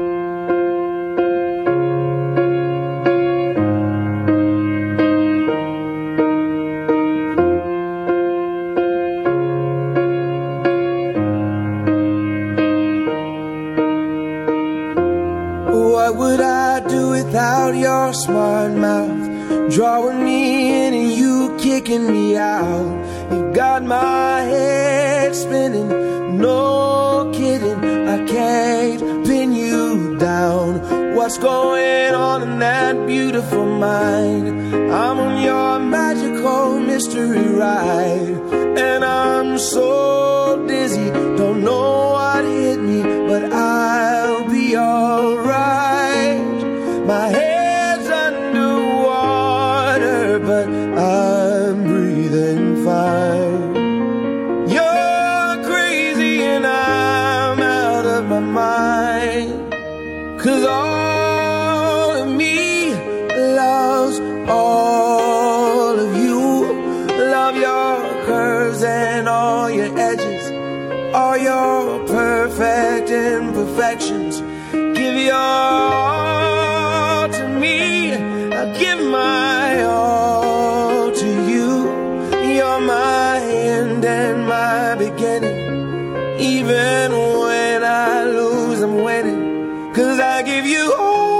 What would I do without your smart mouth? Drawing me in and you kicking me out. You got my head spinning, no kidding. I can't pin you down. What's going on in that beautiful mind? I'm on your magical mystery ride, and I'm so dizzy, don't know what hit me, but I'll be alright. My head's underwater, but I'm breathing fine. You're crazy and I'm out of my mind, 'cause all of me loves all of you. Love your curves and all your edges, all your perfect imperfections. Give your all to me, I give my all to you. You're my end and my beginning. Even when I lose, I'm winning, 'cause I give you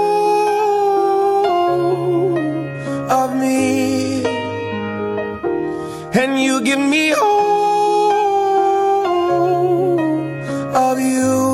all of me, and you give me all of you.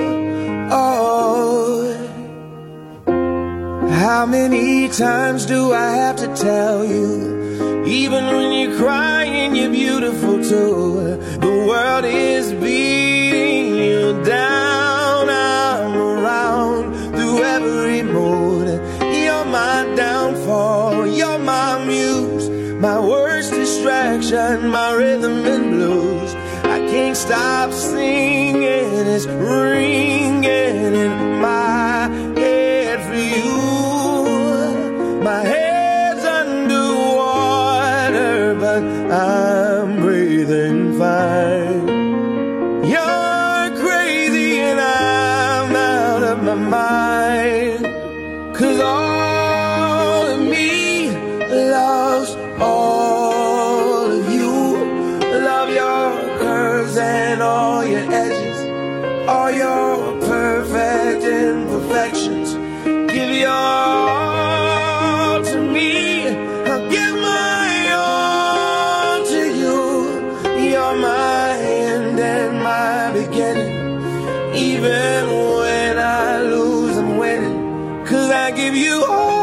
How many times do I have to tell you? Even when you're crying, you're beautiful too. The world is beating you down. I'm around through every mood. You're my downfall, you're my muse, my worst distraction, my rhythm and blues. I can't stop singing, it's ringing in my head for you. My head's underwater, but I'm breathing fine. You're crazy and I'm out of my mind, 'cause all of me loves all of you. Love your curves and all your edges, all your perfect imperfections. Give your all to me, I'll give my all to you. You're my end and my beginning. Even when I lose, I'm winning, 'cause I give you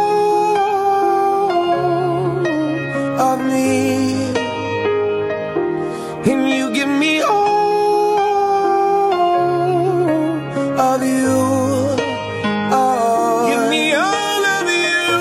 all of me, and you give me all of you. Give me all of you.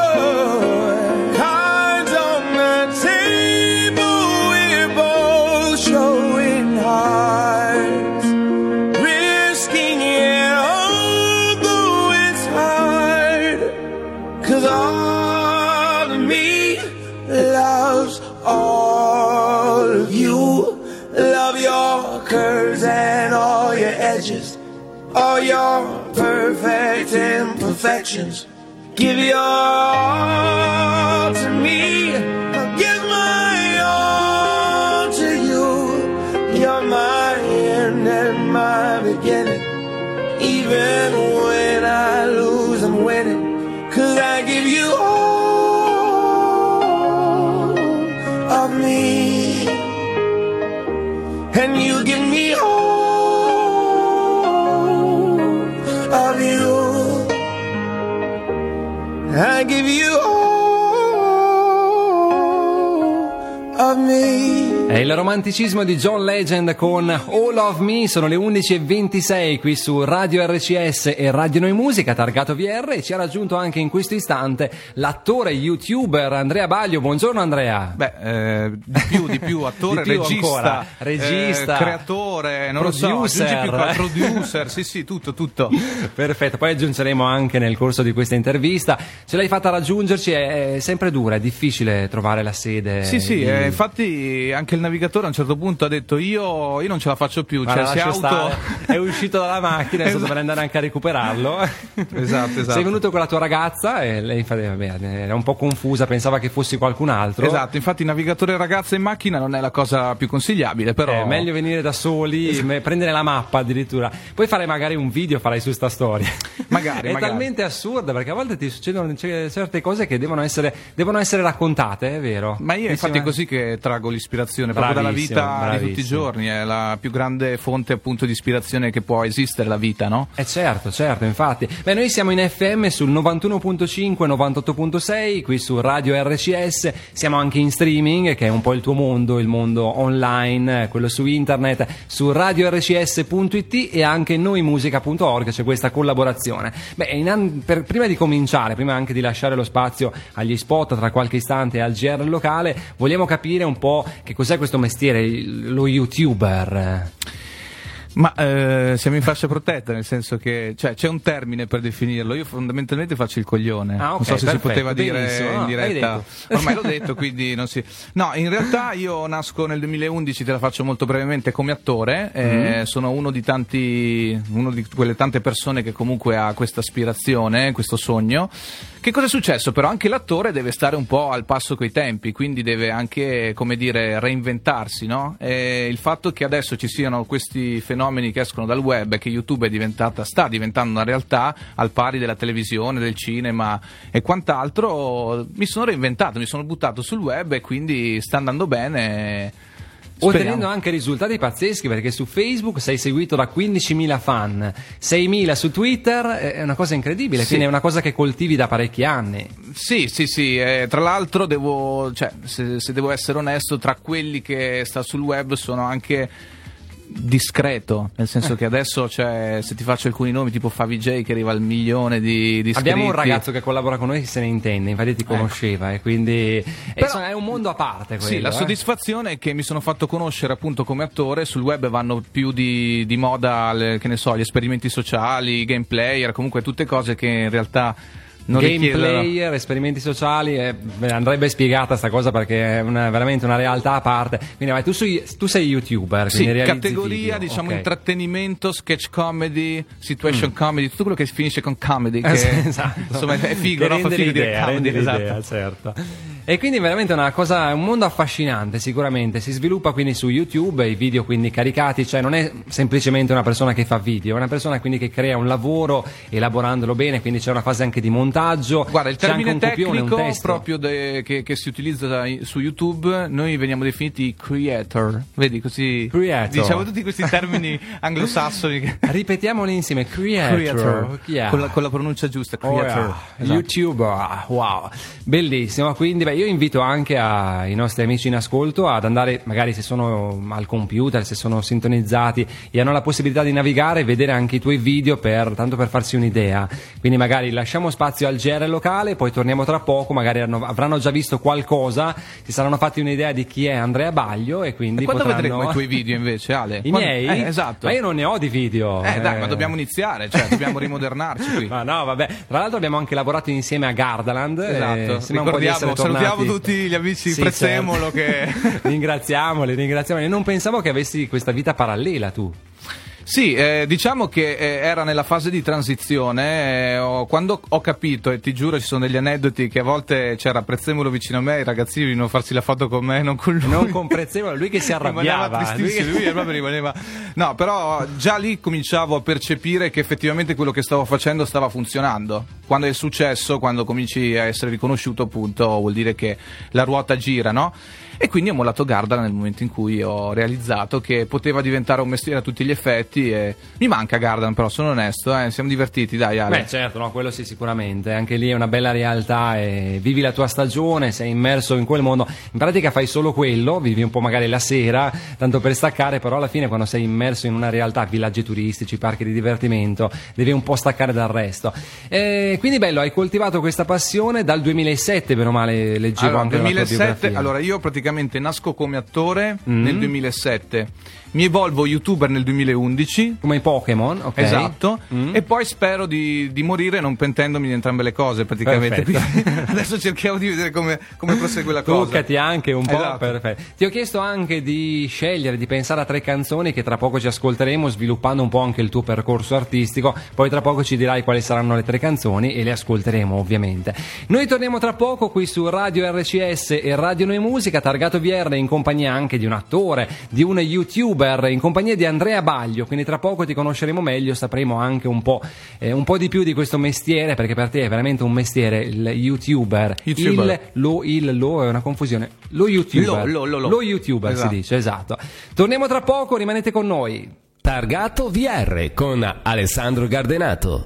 Cards on the table, we're both showing hearts, risking it although it's hard, 'cause all of me loves all of you. Love your curves and all your edges, all your perfect imperfections. Give your all to me, I'll give my all to you. You're my end and my beginning. Even when I lose, I'm winning, 'cause I give you all of me, and you give me all of you. I give you all of me. È il romanticismo di John Legend con All of Me. Sono le undici e ventisei qui su Radio R C S e Radio Noi Musica, targato V R, e ci ha raggiunto anche in questo istante l'attore youtuber Andrea Baglio. Buongiorno Andrea. Beh, eh, di più, di più, attore, di più regista, ancora. regista eh, creatore, non producer. lo so, aggiungi più qua, producer, sì sì, tutto, tutto. Perfetto, poi aggiungeremo anche nel corso di questa intervista. Ce l'hai fatta raggiungerci, è, è sempre dura, è difficile trovare la sede. Sì sì, di... eh, infatti anche il navigatore a un certo punto ha detto io, io non ce la faccio più, Guarda, cioè si è lascio auto... stare. È uscito dalla macchina, adesso dovrei andare anche a recuperarlo. Esatto, esatto. Sei venuto con la tua ragazza e lei infatti, vabbè, era un po' confusa, pensava che fossi qualcun altro. Esatto, infatti navigatore ragazza in macchina non è la cosa più consigliabile, però... È meglio venire da soli, me- prendere la mappa addirittura. Poi fare magari un video, farai su sta storia. Magari, È magari. talmente assurda perché a volte ti succedono c- certe cose che devono essere, devono essere raccontate, è vero? Ma io infatti è così che traggo l'ispirazione proprio dalla Bravissimo, vita di tutti i bravissimo. giorni, è la più grande fonte appunto di ispirazione che può esistere, la vita, no? Eh certo, certo, infatti. Beh, noi siamo in F M sul novantuno punto cinque, novantotto punto sei, qui su Radio R C S, siamo anche in streaming, che è un po' il tuo mondo, il mondo online, quello su internet, su radio r c s punto i t e anche noimusica punto org, c'è questa collaborazione. Beh, in an- per- prima di cominciare, prima anche di lasciare lo spazio agli spot tra qualche istante al G R locale, vogliamo capire un po' che cos'è questo mestiere, il- lo YouTuber. Ma eh, siamo in fascia protetta, nel senso che cioè, c'è un termine per definirlo. Io fondamentalmente faccio il coglione. Ah, ok, non so se perfetto, si poteva dire benissimo. in No, diretta. l'hai detto. Ormai l'ho detto, quindi non si. No, in realtà io nasco nel duemilaundici, te la faccio molto brevemente, come attore. Eh, Mm-hmm. sono uno di tanti, uno di quelle tante persone che comunque ha questa aspirazione, questo sogno. Che cosa è successo? Però anche l'attore deve stare un po' al passo coi tempi, quindi deve anche, come dire, reinventarsi, no? E il fatto che adesso ci siano questi fenomeni che escono dal web e che YouTube è diventata, sta diventando una realtà al pari della televisione, del cinema e quant'altro, mi sono reinventato, mi sono buttato sul web e quindi sta andando bene. Ottenendo Speriamo. anche risultati pazzeschi, perché su Facebook sei seguito da quindicimila fan, seimila su Twitter, è una cosa incredibile, Sì. quindi è una cosa che coltivi da parecchi anni. Sì, sì, sì, eh, tra l'altro devo, cioè, se, se devo essere onesto, tra quelli che sta sul web sono anche discreto, nel senso che adesso cioè, se ti faccio alcuni nomi tipo Favij che arriva al milione di, di iscritti. Abbiamo un ragazzo che collabora con noi che se ne intende, infatti ti conosceva e quindi Però- e insomma, è un mondo a parte quello. Sì, la eh. soddisfazione è che mi sono fatto conoscere appunto come attore. Sul web vanno più di, di moda le- che ne so, gli esperimenti sociali, i gameplayer, comunque tutte cose che in realtà non Game richiedono. player, esperimenti sociali, eh, beh, andrebbe spiegata sta cosa perché è una- veramente una realtà a parte. Quindi vai, tu, sui- tu sei YouTuber, Sì, quindi realizzi categoria video. diciamo Ok. intrattenimento, sketch comedy, situation Mm. comedy, tutto quello che finisce con comedy, Eh, che sì, esatto. insomma è figo, Che no? Fa rende figo dire l'idea, comedy, rende l'idea, esatto. certo. E quindi veramente una cosa, un mondo affascinante sicuramente, si sviluppa quindi su YouTube, i video quindi caricati, cioè non è semplicemente una persona che fa video, è una persona quindi che crea un lavoro elaborandolo bene, quindi c'è una fase anche di montaggio. Guarda, il c'è anche termine un copione, un tecnico testo. proprio de- che, che si utilizza su YouTube, noi veniamo definiti creator, vedi così Creator. diciamo tutti questi termini anglosassoni che... Ripetiamoli insieme, creator, Creator, Chi è? con, la, con la pronuncia giusta, Oh, creator. yeah. Esatto. YouTuber, wow, bellissimo. Quindi beh, io invito anche a, i nostri amici in ascolto ad andare, magari se sono al computer, se sono sintonizzati e hanno la possibilità di navigare, vedere anche i tuoi video, per, tanto per farsi un'idea. Quindi magari lasciamo spazio al G R locale, poi torniamo tra poco, magari hanno- avranno già visto qualcosa, si saranno fatti un'idea di chi è Andrea Baglio e quindi E quando potranno... vedremo i tuoi video invece, Ale? I Quando- miei? Eh, esatto. Ma io non ne ho di video. Eh, dai, Eh. ma dobbiamo iniziare, cioè dobbiamo rimodernarci qui. Ma no, vabbè. Tra l'altro abbiamo anche lavorato insieme a Gardaland. Esatto. eh, sembra un po' di essere Ricordiamo, salutiamo tornati- tutti gli amici Sì, Prezzemolo certo. che... Ringraziamoli, ringraziamoli. Non pensavo che avessi questa vita parallela tu. Sì, eh, diciamo che eh, era nella fase di transizione, eh, ho- quando ho capito, e ti giuro ci sono degli aneddoti che a volte c'era Prezzemolo vicino a me, i ragazzini venivano a farsi la foto con me, non con lui. Non con Prezzemolo, lui che si arrabbiava. Rimaneva tristissimo, Lui che- lui proprio rimaneva... No, però già lì cominciavo a percepire che effettivamente quello che stavo facendo stava funzionando. Quando è successo, quando cominci a essere riconosciuto, appunto, vuol dire che la ruota gira, no? E quindi ho mollato Gardaland nel momento in cui ho realizzato che poteva diventare un mestiere a tutti gli effetti. E mi manca Gardaland, però sono onesto, eh, siamo divertiti, dai Ale. Beh, certo, no, quello sì, sicuramente. Anche lì è una bella realtà e vivi la tua stagione, sei immerso in quel mondo. In pratica fai solo quello, vivi un po' magari la sera, tanto per staccare, però alla fine quando sei immerso in una realtà, villaggi turistici, parchi di divertimento, devi un po' staccare dal resto. E quindi bello, hai coltivato questa passione dal duemilasette, bene o male, leggevo Allora, anche nella tua duemilasette, biografia. allora io praticamente praticamente nasco come attore Mm. nel duemilasette, mi evolvo youtuber nel duemilaundici. Come i Pokémon, ok. Esatto. Mm. E poi spero di, di morire non pentendomi di entrambe le cose, praticamente. Perfetto. Quindi adesso cerchiamo di vedere come, come prosegue la cosa. Toccati anche un po', Esatto. perfetto. Ti ho chiesto anche di scegliere, di pensare a tre canzoni che tra poco ci ascolteremo, sviluppando un po' anche il tuo percorso artistico. Poi tra poco ci dirai quali saranno le tre canzoni e le ascolteremo ovviamente. Noi torniamo tra poco qui su Radio R C S e Radio Noi Musica, targato V R, in compagnia anche di un attore, di un youtuber, in compagnia di Andrea Baglio. Quindi tra poco ti conosceremo meglio, sapremo anche un po', eh, un po' di più di questo mestiere, perché per te è veramente un mestiere, il youtuber. YouTuber. Il lo, il lo è una confusione. Lo youtuber. Lo, lo, lo, lo. Lo youtuber Esatto. si dice, esatto. Torniamo tra poco, rimanete con noi. Targato V R con Alessandro Gardenato.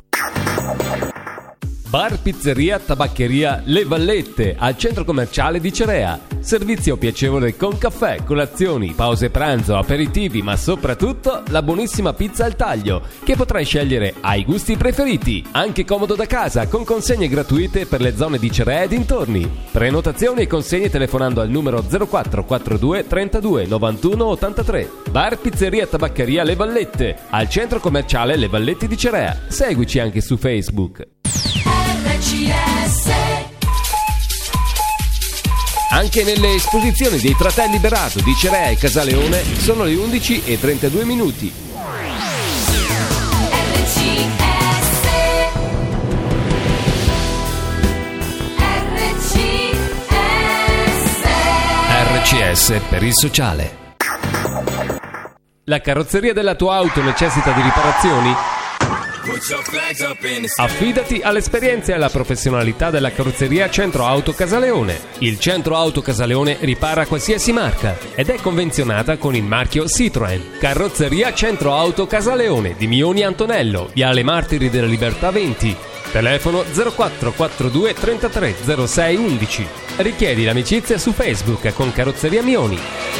Bar, pizzeria, tabaccheria Le Vallette al centro commerciale di Cerea. Servizio piacevole con caffè, colazioni, pause pranzo, aperitivi, ma soprattutto la buonissima pizza al taglio che potrai scegliere ai gusti preferiti. Anche comodo da casa con consegne gratuite per le zone di Cerea e dintorni. Prenotazioni e consegne telefonando al numero zero quattro quattrodue trentadue novantuno ottantatré. Bar, pizzeria, tabaccheria Le Vallette al centro commerciale Le Vallette di Cerea. Seguici anche su Facebook. R C S. Anche nelle esposizioni dei Fratelli Berato di Cerea e Casaleone sono le undici e trentadue minuti. R C S. R C S. R C S per il sociale. La carrozzeria della tua auto necessita di riparazioni? Affidati all'esperienza e alla professionalità della carrozzeria Centro Auto Casaleone. Il Centro Auto Casaleone ripara qualsiasi marca ed è convenzionata con il marchio Citroën. Carrozzeria Centro Auto Casaleone di Mioni Antonello, Viale Martiri della Libertà venti. Telefono zero quattro quattrodue trentatré zero sei undici. Richiedi l'amicizia su Facebook con Carrozzeria Mioni.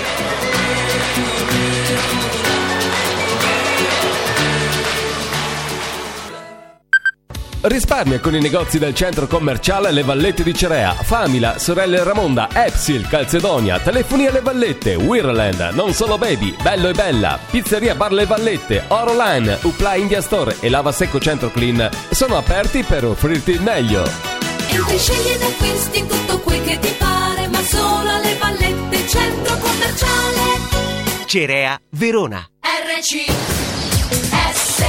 Risparmia con i negozi del centro commerciale Le Vallette di Cerea, Famila, Sorelle Ramonda, Epsil, Calcedonia, Telefonia Le Vallette, Wirland, Non Solo Baby, Bello e Bella, Pizzeria Bar Le Vallette, Oroline, Upla India Store e Lava Secco Centro Clean sono aperti per offrirti il meglio. Entri, scegli ed acquisti tutto quel che ti pare, ma solo alle Vallette, centro commerciale Cerea, Verona. R C S.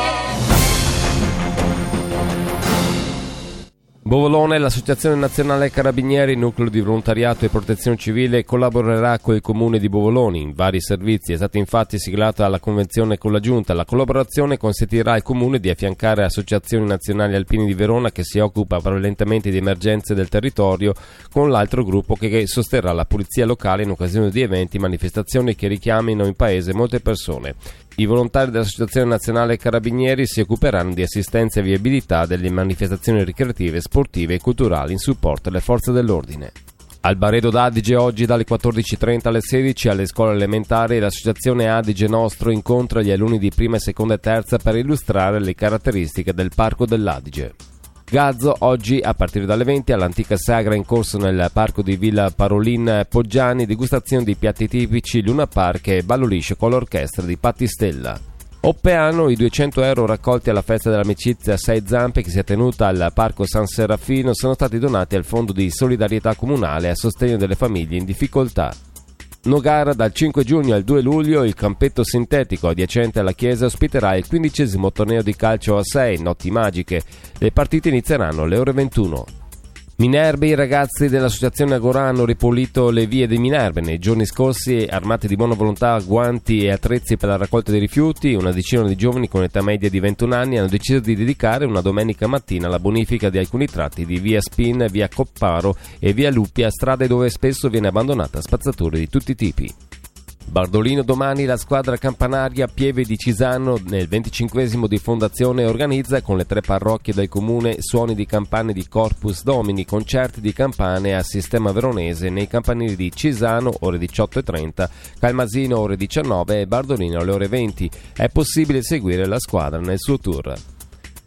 Bovolone, l'Associazione Nazionale Carabinieri, Nucleo di Volontariato e Protezione Civile, collaborerà con il Comune di Bovolone in vari servizi. È stata infatti siglata la convenzione con la Giunta. La collaborazione consentirà al Comune di affiancare associazioni nazionali alpini di Verona, che si occupa prevalentemente di emergenze del territorio, con l'altro gruppo che sosterrà la polizia locale in occasione di eventi e manifestazioni che richiamino in paese molte persone. I volontari dell'Associazione Nazionale Carabinieri si occuperanno di assistenza e viabilità delle manifestazioni ricreative, sportive e culturali in supporto alle forze dell'ordine. Al Baredo d'Adige oggi dalle quattordici e trenta alle sedici alle scuole elementari l'associazione Adige Nostro incontra gli alunni di prima, seconda e terza per illustrare le caratteristiche del Parco dell'Adige. Gazzo oggi a partire dalle venti all'antica sagra in corso nel parco di Villa Parolin Poggiani, degustazione di piatti tipici, Luna Park e ballo liscio con l'orchestra di Pattistella. Oppeano i duecento euro raccolti alla festa dell'amicizia a Sei Zampe che si è tenuta al Parco San Serafino sono stati donati al Fondo di Solidarietà Comunale a sostegno delle famiglie in difficoltà. Nogara dal cinque giugno al due luglio il campetto sintetico adiacente alla chiesa ospiterà il quindicesimo torneo di calcio a sei, Notti Magiche. Le partite inizieranno alle ore ventuno. Minerve, i ragazzi dell'associazione Agora hanno ripulito le vie di Minerve. Nei giorni scorsi, armati di buona volontà, guanti e attrezzi per la raccolta dei rifiuti, una decina di giovani con età media di ventuno anni hanno deciso di dedicare una domenica mattina alla bonifica di alcuni tratti di via Spin, via Copparo e via Luppia, strade dove spesso viene abbandonata spazzatura di tutti i tipi. Bardolino domani la squadra campanaria Pieve di Cisano nel venticinquesimo di fondazione organizza con le tre parrocchie del comune suoni di campane di Corpus Domini, concerti di campane a sistema veronese nei campanili di Cisano ore diciotto e trenta, Calmasino ore diciannove e Bardolino alle ore venti. È possibile seguire la squadra nel suo tour.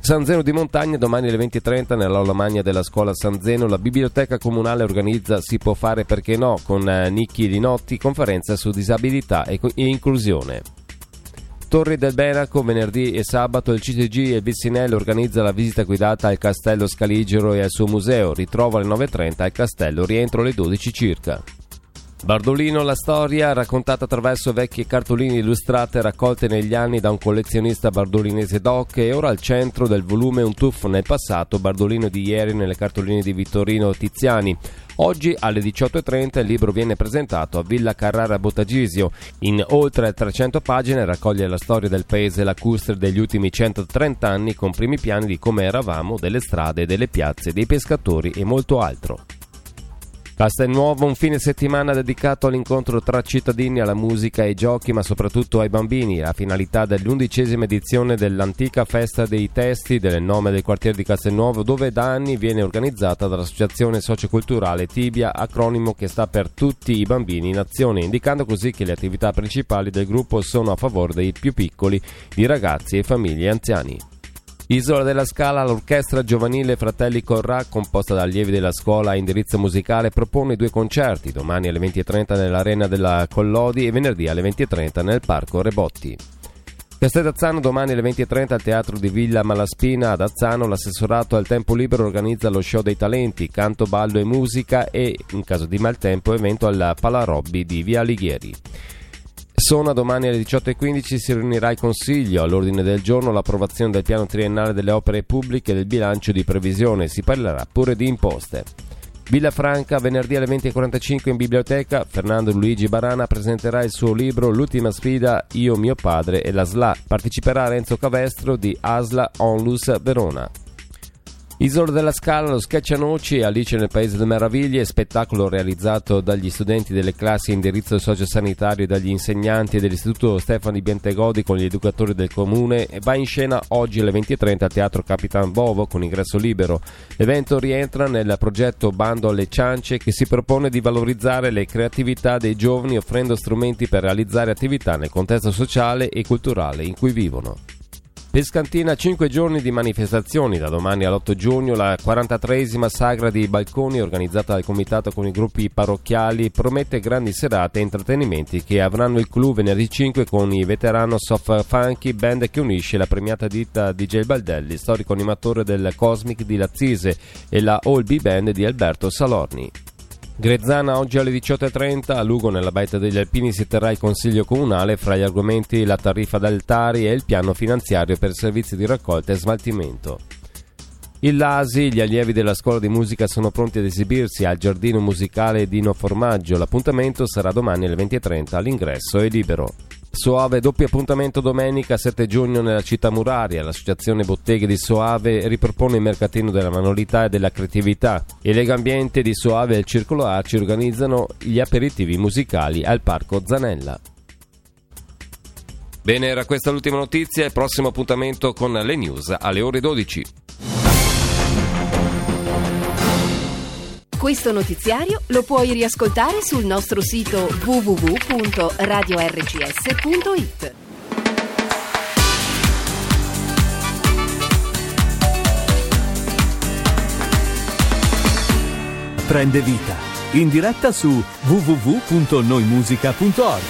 San Zeno di Montagna, domani alle venti e trenta nell'aula magna della scuola San Zeno, la biblioteca comunale organizza Si può fare perché no con eh, Nicchi Linotti, conferenza su disabilità e, e inclusione. Torri del Benaco, venerdì e sabato il C T G e il Vissinello organizza la visita guidata al Castello Scaligero e al suo museo, ritrova alle nove e trenta al castello, rientro alle dodici circa. Bardolino, la storia raccontata attraverso vecchie cartoline illustrate raccolte negli anni da un collezionista bardolinese doc, e ora al centro del volume Un tuffo nel passato, Bardolino di ieri nelle cartoline di Vittorino Tiziani. Oggi alle diciotto e trenta il libro viene presentato a Villa Carrara Bottagisio. In oltre trecento pagine raccoglie la storia del paese lacustre degli ultimi centotrenta anni, con primi piani di come eravamo, delle strade, delle piazze, dei pescatori e molto altro. Castelnuovo, un fine settimana dedicato all'incontro tra cittadini, alla musica e ai giochi, ma soprattutto ai bambini. La finalità dell'undicesima edizione dell'antica festa dei testi del nome del quartiere di Castelnuovo, dove da anni viene organizzata dall'associazione socioculturale Tibia, acronimo che sta per Tutti i bambini in azione, indicando così che le attività principali del gruppo sono a favore dei più piccoli, di ragazzi e famiglie anziani. Isola della Scala, l'orchestra giovanile Fratelli Corrà, composta da allievi della scuola a indirizzo musicale, propone due concerti, domani alle venti e trenta nell'arena della Collodi e venerdì alle venti e trenta nel parco Rebotti. Castellazzano, domani alle venti e trenta al teatro di Villa Malaspina ad Azzano, l'assessorato al tempo libero organizza lo show dei talenti, canto, ballo e musica e, in caso di maltempo, evento alla Palarobbi di Via Alighieri. Sona, domani alle diciotto e quindici si riunirà il Consiglio, all'ordine del giorno l'approvazione del piano triennale delle opere pubbliche e del bilancio di previsione, si parlerà pure di imposte. Villafranca, venerdì alle venti e quarantacinque in biblioteca, Fernando Luigi Barana presenterà il suo libro L'ultima sfida, Io, mio padre e la S L A, parteciperà Renzo Cavestro di Asla Onlus Verona. Isola della Scala, lo sketch a noci, Alice nel Paese delle Meraviglie, spettacolo realizzato dagli studenti delle classi indirizzo sociosanitario e dagli insegnanti dell'Istituto Stefani Bentegodi con gli educatori del comune, e va in scena oggi alle venti e trenta al Teatro Capitan Bovo con ingresso libero. L'evento rientra nel progetto Bando alle Ciance, che si propone di valorizzare le creatività dei giovani offrendo strumenti per realizzare attività nel contesto sociale e culturale in cui vivono. Pescantina, cinque giorni di manifestazioni, da domani all'otto giugno la quarantatreesima sagra di balconi organizzata dal comitato con i gruppi parrocchiali promette grandi serate e intrattenimenti che avranno il clou venerdì cinque con i Veteranos of Funky, band che unisce la premiata ditta D J Baldelli, storico animatore del Cosmic di Lazzise, e la All B Band di Alberto Salorni. Grezzana, oggi alle diciotto e trenta a Lugo nella Baita degli Alpini si terrà il Consiglio Comunale, fra gli argomenti la tariffa d'altari e il piano finanziario per servizi di raccolta e smaltimento. Il Lasi, gli allievi della scuola di musica sono pronti ad esibirsi al Giardino Musicale Dino Formaggio, l'appuntamento sarà domani alle venti e trenta, l'ingresso è libero. Soave, doppio appuntamento domenica sette giugno nella città muraria. L'associazione Botteghe di Soave ripropone il mercatino della manualità e della creatività, e Legambiente di Soave e il Circolo Arci organizzano gli aperitivi musicali al Parco Zanella. Bene, era questa l'ultima notizia, il prossimo appuntamento con le news alle ore dodici. Questo notiziario lo puoi riascoltare sul nostro sito w w w punto radio r c s punto i t. Prende vita, in diretta su w w w punto noi musica punto org.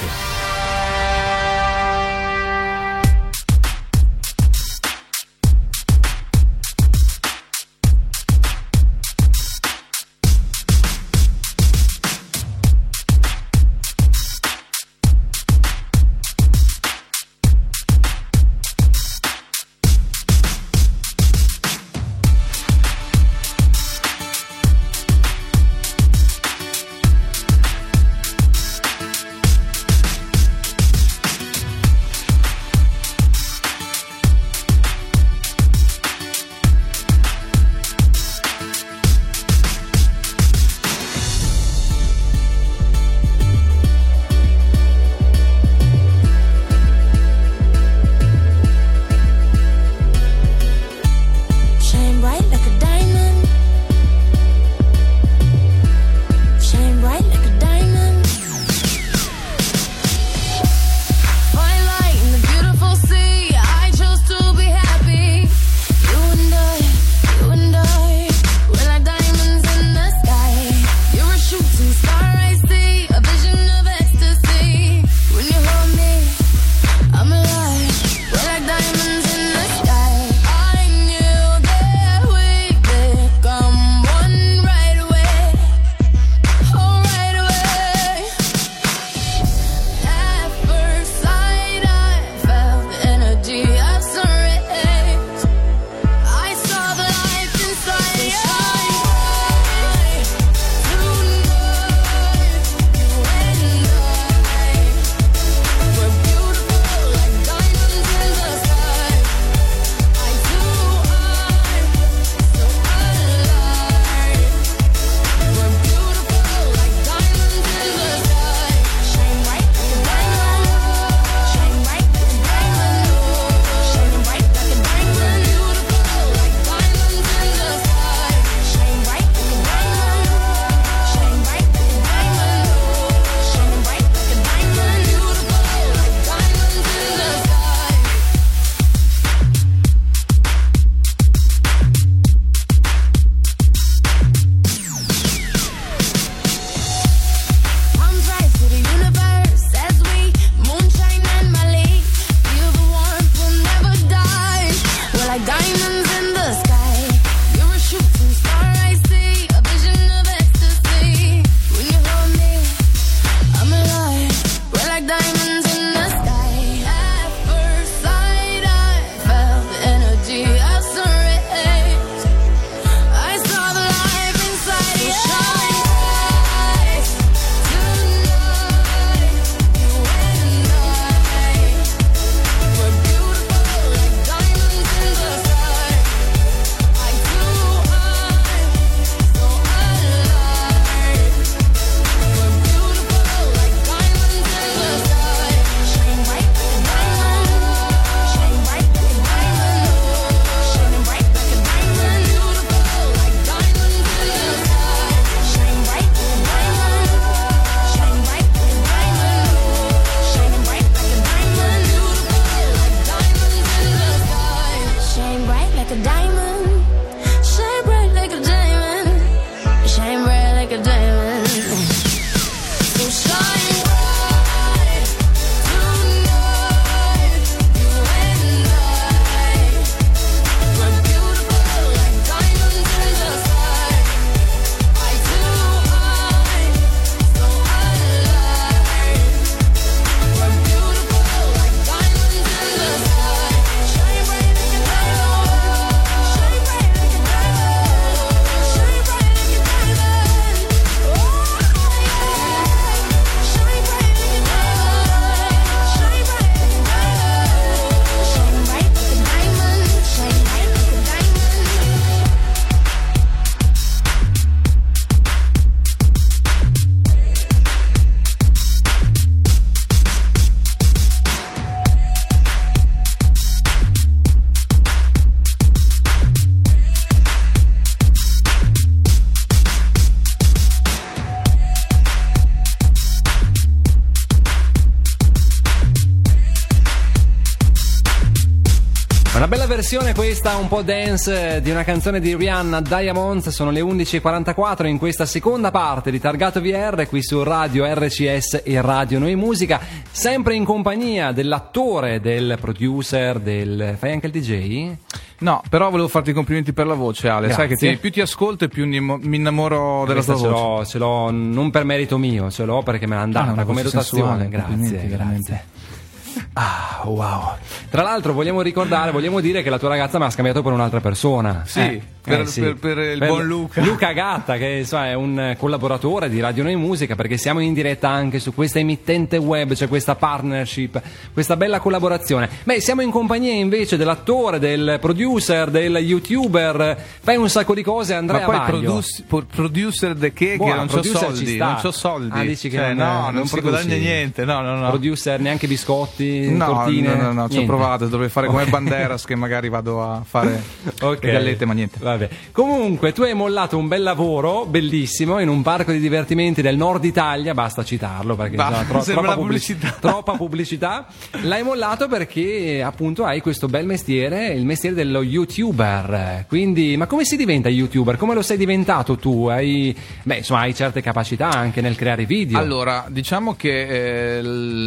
bella versione questa, un po' dance, di una canzone di Rihanna, Diamonds. Sono le undici e quarantaquattro in questa seconda parte di Targato V R qui su Radio R C S e Radio Noi Musica, sempre in compagnia dell'attore, del producer, del... fai anche il D J? No, però volevo farti i complimenti per la voce, Ale. Grazie. Sai che ti- più ti ascolto e più mi mi innamoro della Questa tua ce voce. l'ho, ce l'ho non per merito mio, ce l'ho perché me l'ha andata Ah, una come voce dotazione. sensuale, Grazie, complimenti, veramente. grazie. Ah, wow. Tra l'altro vogliamo ricordare, vogliamo dire che la tua ragazza mi ha scambiato per un'altra persona. Sì, Eh, per, eh, sì. per- per il buon Luca. Luca Gatta, che insomma, è un collaboratore di Radio Noi Musica, perché siamo in diretta anche su questa emittente web, c'è questa partnership, questa bella collaborazione. Beh, siamo in compagnia invece dell'attore, del producer, del youtuber, fai un sacco di cose, Andrea Ma poi Baglio. produce- po- producer de che? Buona, che non c'ho producer ci soldi, sta. non c'ho soldi. Ah, dici che Cioè, non- no, non non, si produci. guadagna niente, no, no, no. Producer, neanche biscotti, No, tortine, no, no, no, ci ho niente. provato, dovrei fare come Ok. Banderas che magari vado a fare Ok. le gallette, ma niente. Vabbè. Comunque, tu hai mollato un bel lavoro, bellissimo, in un parco di divertimenti del nord Italia, basta citarlo perché Bah, insomma, tro- sembra troppa, la pubblicità. troppa pubblicità. L'hai mollato perché appunto hai questo bel mestiere, il mestiere dello youtuber. Quindi, ma come si diventa youtuber? Come lo sei diventato tu? Hai, beh, insomma, hai certe capacità anche nel creare video. Allora, diciamo che eh,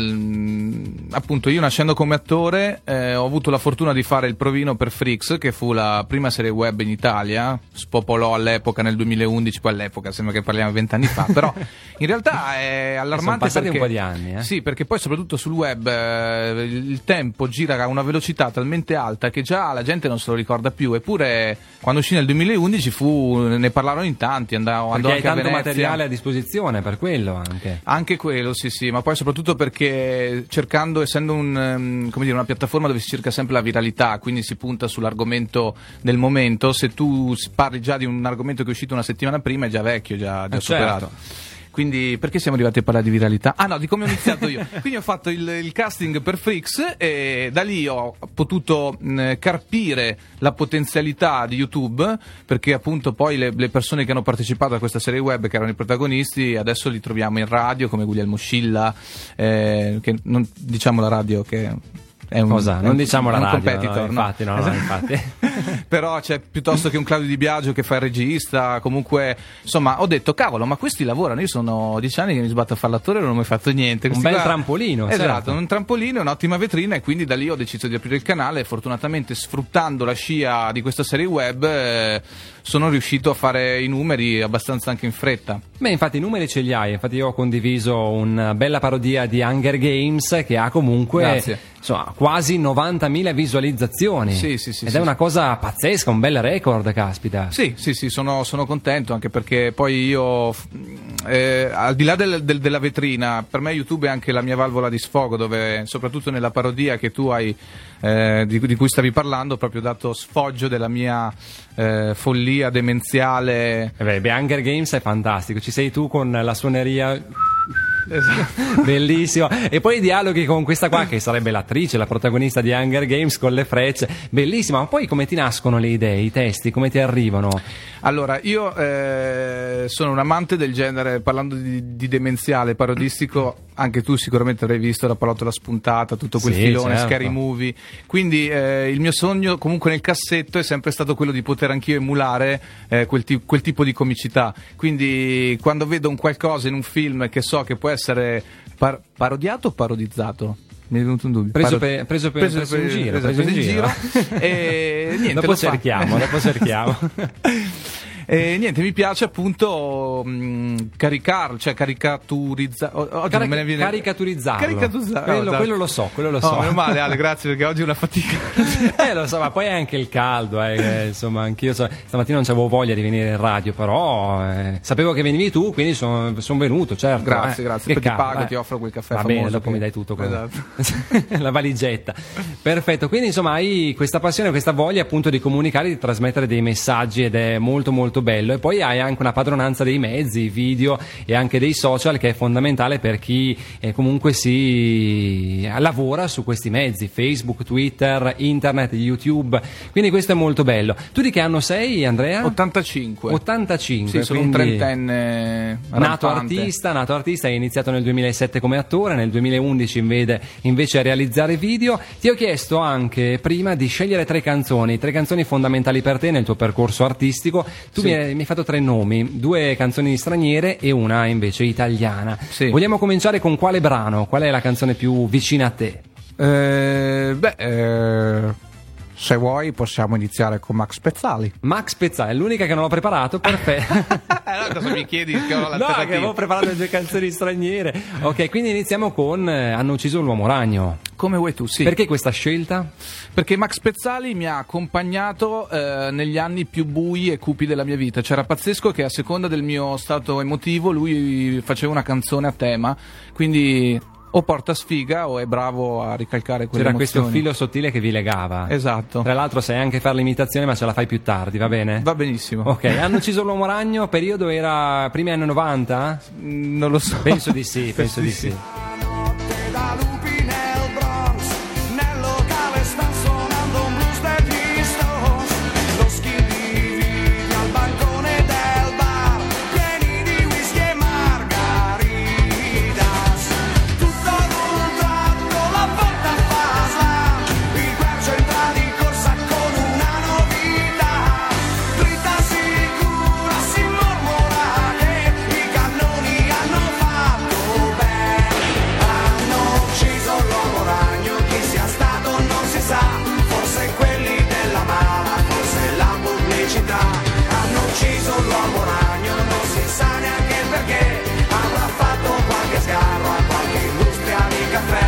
l- appunto io nascendo come attore eh, ho avuto la fortuna di fare il provino per Freaks, che fu la prima serie web in Italia, spopolò all'epoca nel duemilaundici, poi all'epoca sembra che parliamo vent'anni fa, però in realtà è allarmante Sono passati perché un po' di anni, eh. sì, perché poi soprattutto sul web eh, il tempo gira a una velocità talmente alta che già la gente non se lo ricorda più, eppure quando uscì nel duemilaundici fu, ne parlarono in tanti, andavo, andò Perché hai anche a tanto Venezia. materiale a disposizione, per quello anche. Anche quello, sì, sì, ma poi soprattutto perché cercando, essendo un, ehm, come dire, una piattaforma dove si cerca sempre la viralità, quindi si punta sull'argomento del momento, se tu s- parli già di un argomento che è uscito una settimana prima è già vecchio, già, già Eh, superato. certo. Quindi perché siamo arrivati a parlare di viralità? Ah no, di come ho iniziato io. Quindi ho fatto il, il casting per Freaks e da lì ho potuto mh, carpire la potenzialità di YouTube, perché appunto poi le, le persone che hanno partecipato a questa serie web, che erano i protagonisti, adesso li troviamo in radio come Guglielmo Scilla, eh, che non diciamo la radio che è un, Cosa? è Non un- diciamo la è un radio, competitor, no, infatti, no, no, Esatto. infatti. Però c'è piuttosto che un Claudio Di Biagio che fa il regista, comunque insomma ho detto cavolo, ma questi lavorano, io sono dieci anni che mi sbatto a fare l'attore e non ho mai fatto niente. Un Questi bel qua- trampolino, esatto, certo. un trampolino, un'ottima vetrina, e quindi da lì ho deciso di aprire il canale e fortunatamente, sfruttando la scia di questa serie web, eh, sono riuscito a fare i numeri abbastanza anche in fretta. Beh, infatti i numeri ce li hai, infatti io ho condiviso una bella parodia di Hunger Games che ha comunque Grazie. insomma, quasi novantamila visualizzazioni. Sì, sì, sì, Ed sì, è una sì. cosa pazzesca, un bel record, caspita. Sì, sì, sì, sono, sono contento, anche perché poi io, f- eh, al di là del- del- della vetrina, per me YouTube è anche la mia valvola di sfogo, dove soprattutto nella parodia che tu hai, eh, di, di cui stavi parlando, ho proprio dato sfoggio della mia eh, follia demenziale. Eh beh, beh, Hunger Games è fantastico, ci sei tu con la suoneria... Bellissimo. E poi i dialoghi con questa qua che sarebbe l'attrice, la protagonista di Hunger Games, con le frecce, bellissima. Ma poi come ti nascono le idee, i testi, come ti arrivano? Allora, io eh, sono un amante del genere, parlando di, di demenziale, parodistico, anche tu sicuramente avrai visto La pallottola spuntata, tutto quel Sì, filone, certo. Scary Movie, quindi eh, il mio sogno comunque nel cassetto è sempre stato quello di poter anch'io emulare eh, quel, ti- quel tipo di comicità, quindi quando vedo un qualcosa in un film che so che può essere par- parodiato o parodizzato? Mi è venuto un dubbio. Preso Paro- per- preso per- preso in giro, esatto, preso in giro. e niente, Dopo lo fa. cerchiamo, dopo cerchiamo. E niente, mi piace appunto mh, caricarlo, cioè caricaturizzare. Oggi Carica- non me ne viene. caricaturizzarlo. Caricaturizzarlo, Quello- esatto. quello lo so, quello lo Oh, so. meno male, Ale, grazie, perché oggi è una fatica. Eh lo so, ma poi anche il caldo, eh, che, insomma, anch'io so, stamattina non avevo voglia di venire in radio, però eh, sapevo che venivi tu, quindi sono son venuto, certo. Grazie, eh. grazie. Che Poi ti cavolo, pago, eh. ti offro quel caffè Va famoso bene, dopo che- mi dai tutto quello. Esatto. La valigetta. Perfetto, quindi insomma hai questa passione, questa voglia appunto di comunicare, di trasmettere dei messaggi ed è molto molto molto bello. E poi hai anche una padronanza dei mezzi, video e anche dei social, che è fondamentale per chi eh, comunque si lavora su questi mezzi, Facebook, Twitter, internet, YouTube, quindi questo è molto bello. Tu di che anno sei, Andrea? ottantacinque. ottantacinque, Sì, sono un quindi trentenne nato rampante. artista, nato artista, hai iniziato nel duemilasette come attore, nel duemilaundici invece, invece a realizzare video. Ti ho chiesto anche prima di scegliere tre canzoni, tre canzoni fondamentali per te nel tuo percorso artistico. Tu Sì. mi, hai, mi hai fatto tre nomi, due canzoni straniere e una invece italiana. Sì. Vogliamo cominciare con quale brano? Qual è la canzone più vicina a te? Eh, beh, eh, se vuoi possiamo iniziare con Max Pezzali. Max Pezzali, è l'unica che non ho preparato, perfetto. Allora cosa mi chiedi che ho No, l'alternativa? che avevo preparato le due canzoni straniere. Ok, quindi iniziamo con eh, Hanno ucciso l'uomo ragno. Come vuoi tu, sì. Perché questa scelta? Perché Max Pezzali mi ha accompagnato eh, negli anni più bui e cupi della mia vita. C'era pazzesco che a seconda del mio stato emotivo lui faceva una canzone a tema, quindi o porta sfiga o è bravo a ricalcare quelle C'era emozioni. questo filo sottile che vi legava. Esatto. Tra l'altro sai anche fare l'imitazione, ma ce la fai più tardi, va bene? Va benissimo. Ok, Hanno ucciso l'uomo ragno, periodo era primi anni novanta? Mm, non lo so. Penso di sì, penso di sì. Da lupi nel Bronx, nel locale sta suonando un blues degli Stones. Lo schifo vive al bancone del bar, pieni di whisky e margaritas. Tutto ad un tratto la porta fa slam, il guercio entra di corsa con una novità. Dritta sicura si mormora che i cannoni hanno fatto bene. Hanno ucciso l'uomo ragno, chi sia stato non si sa, forse quelli della mala, forse la pubblicità. Hanno ucciso l'uomo ragno, non si sa neanche perché, avrà fatto qualche sgarro a qualche industria di caffè.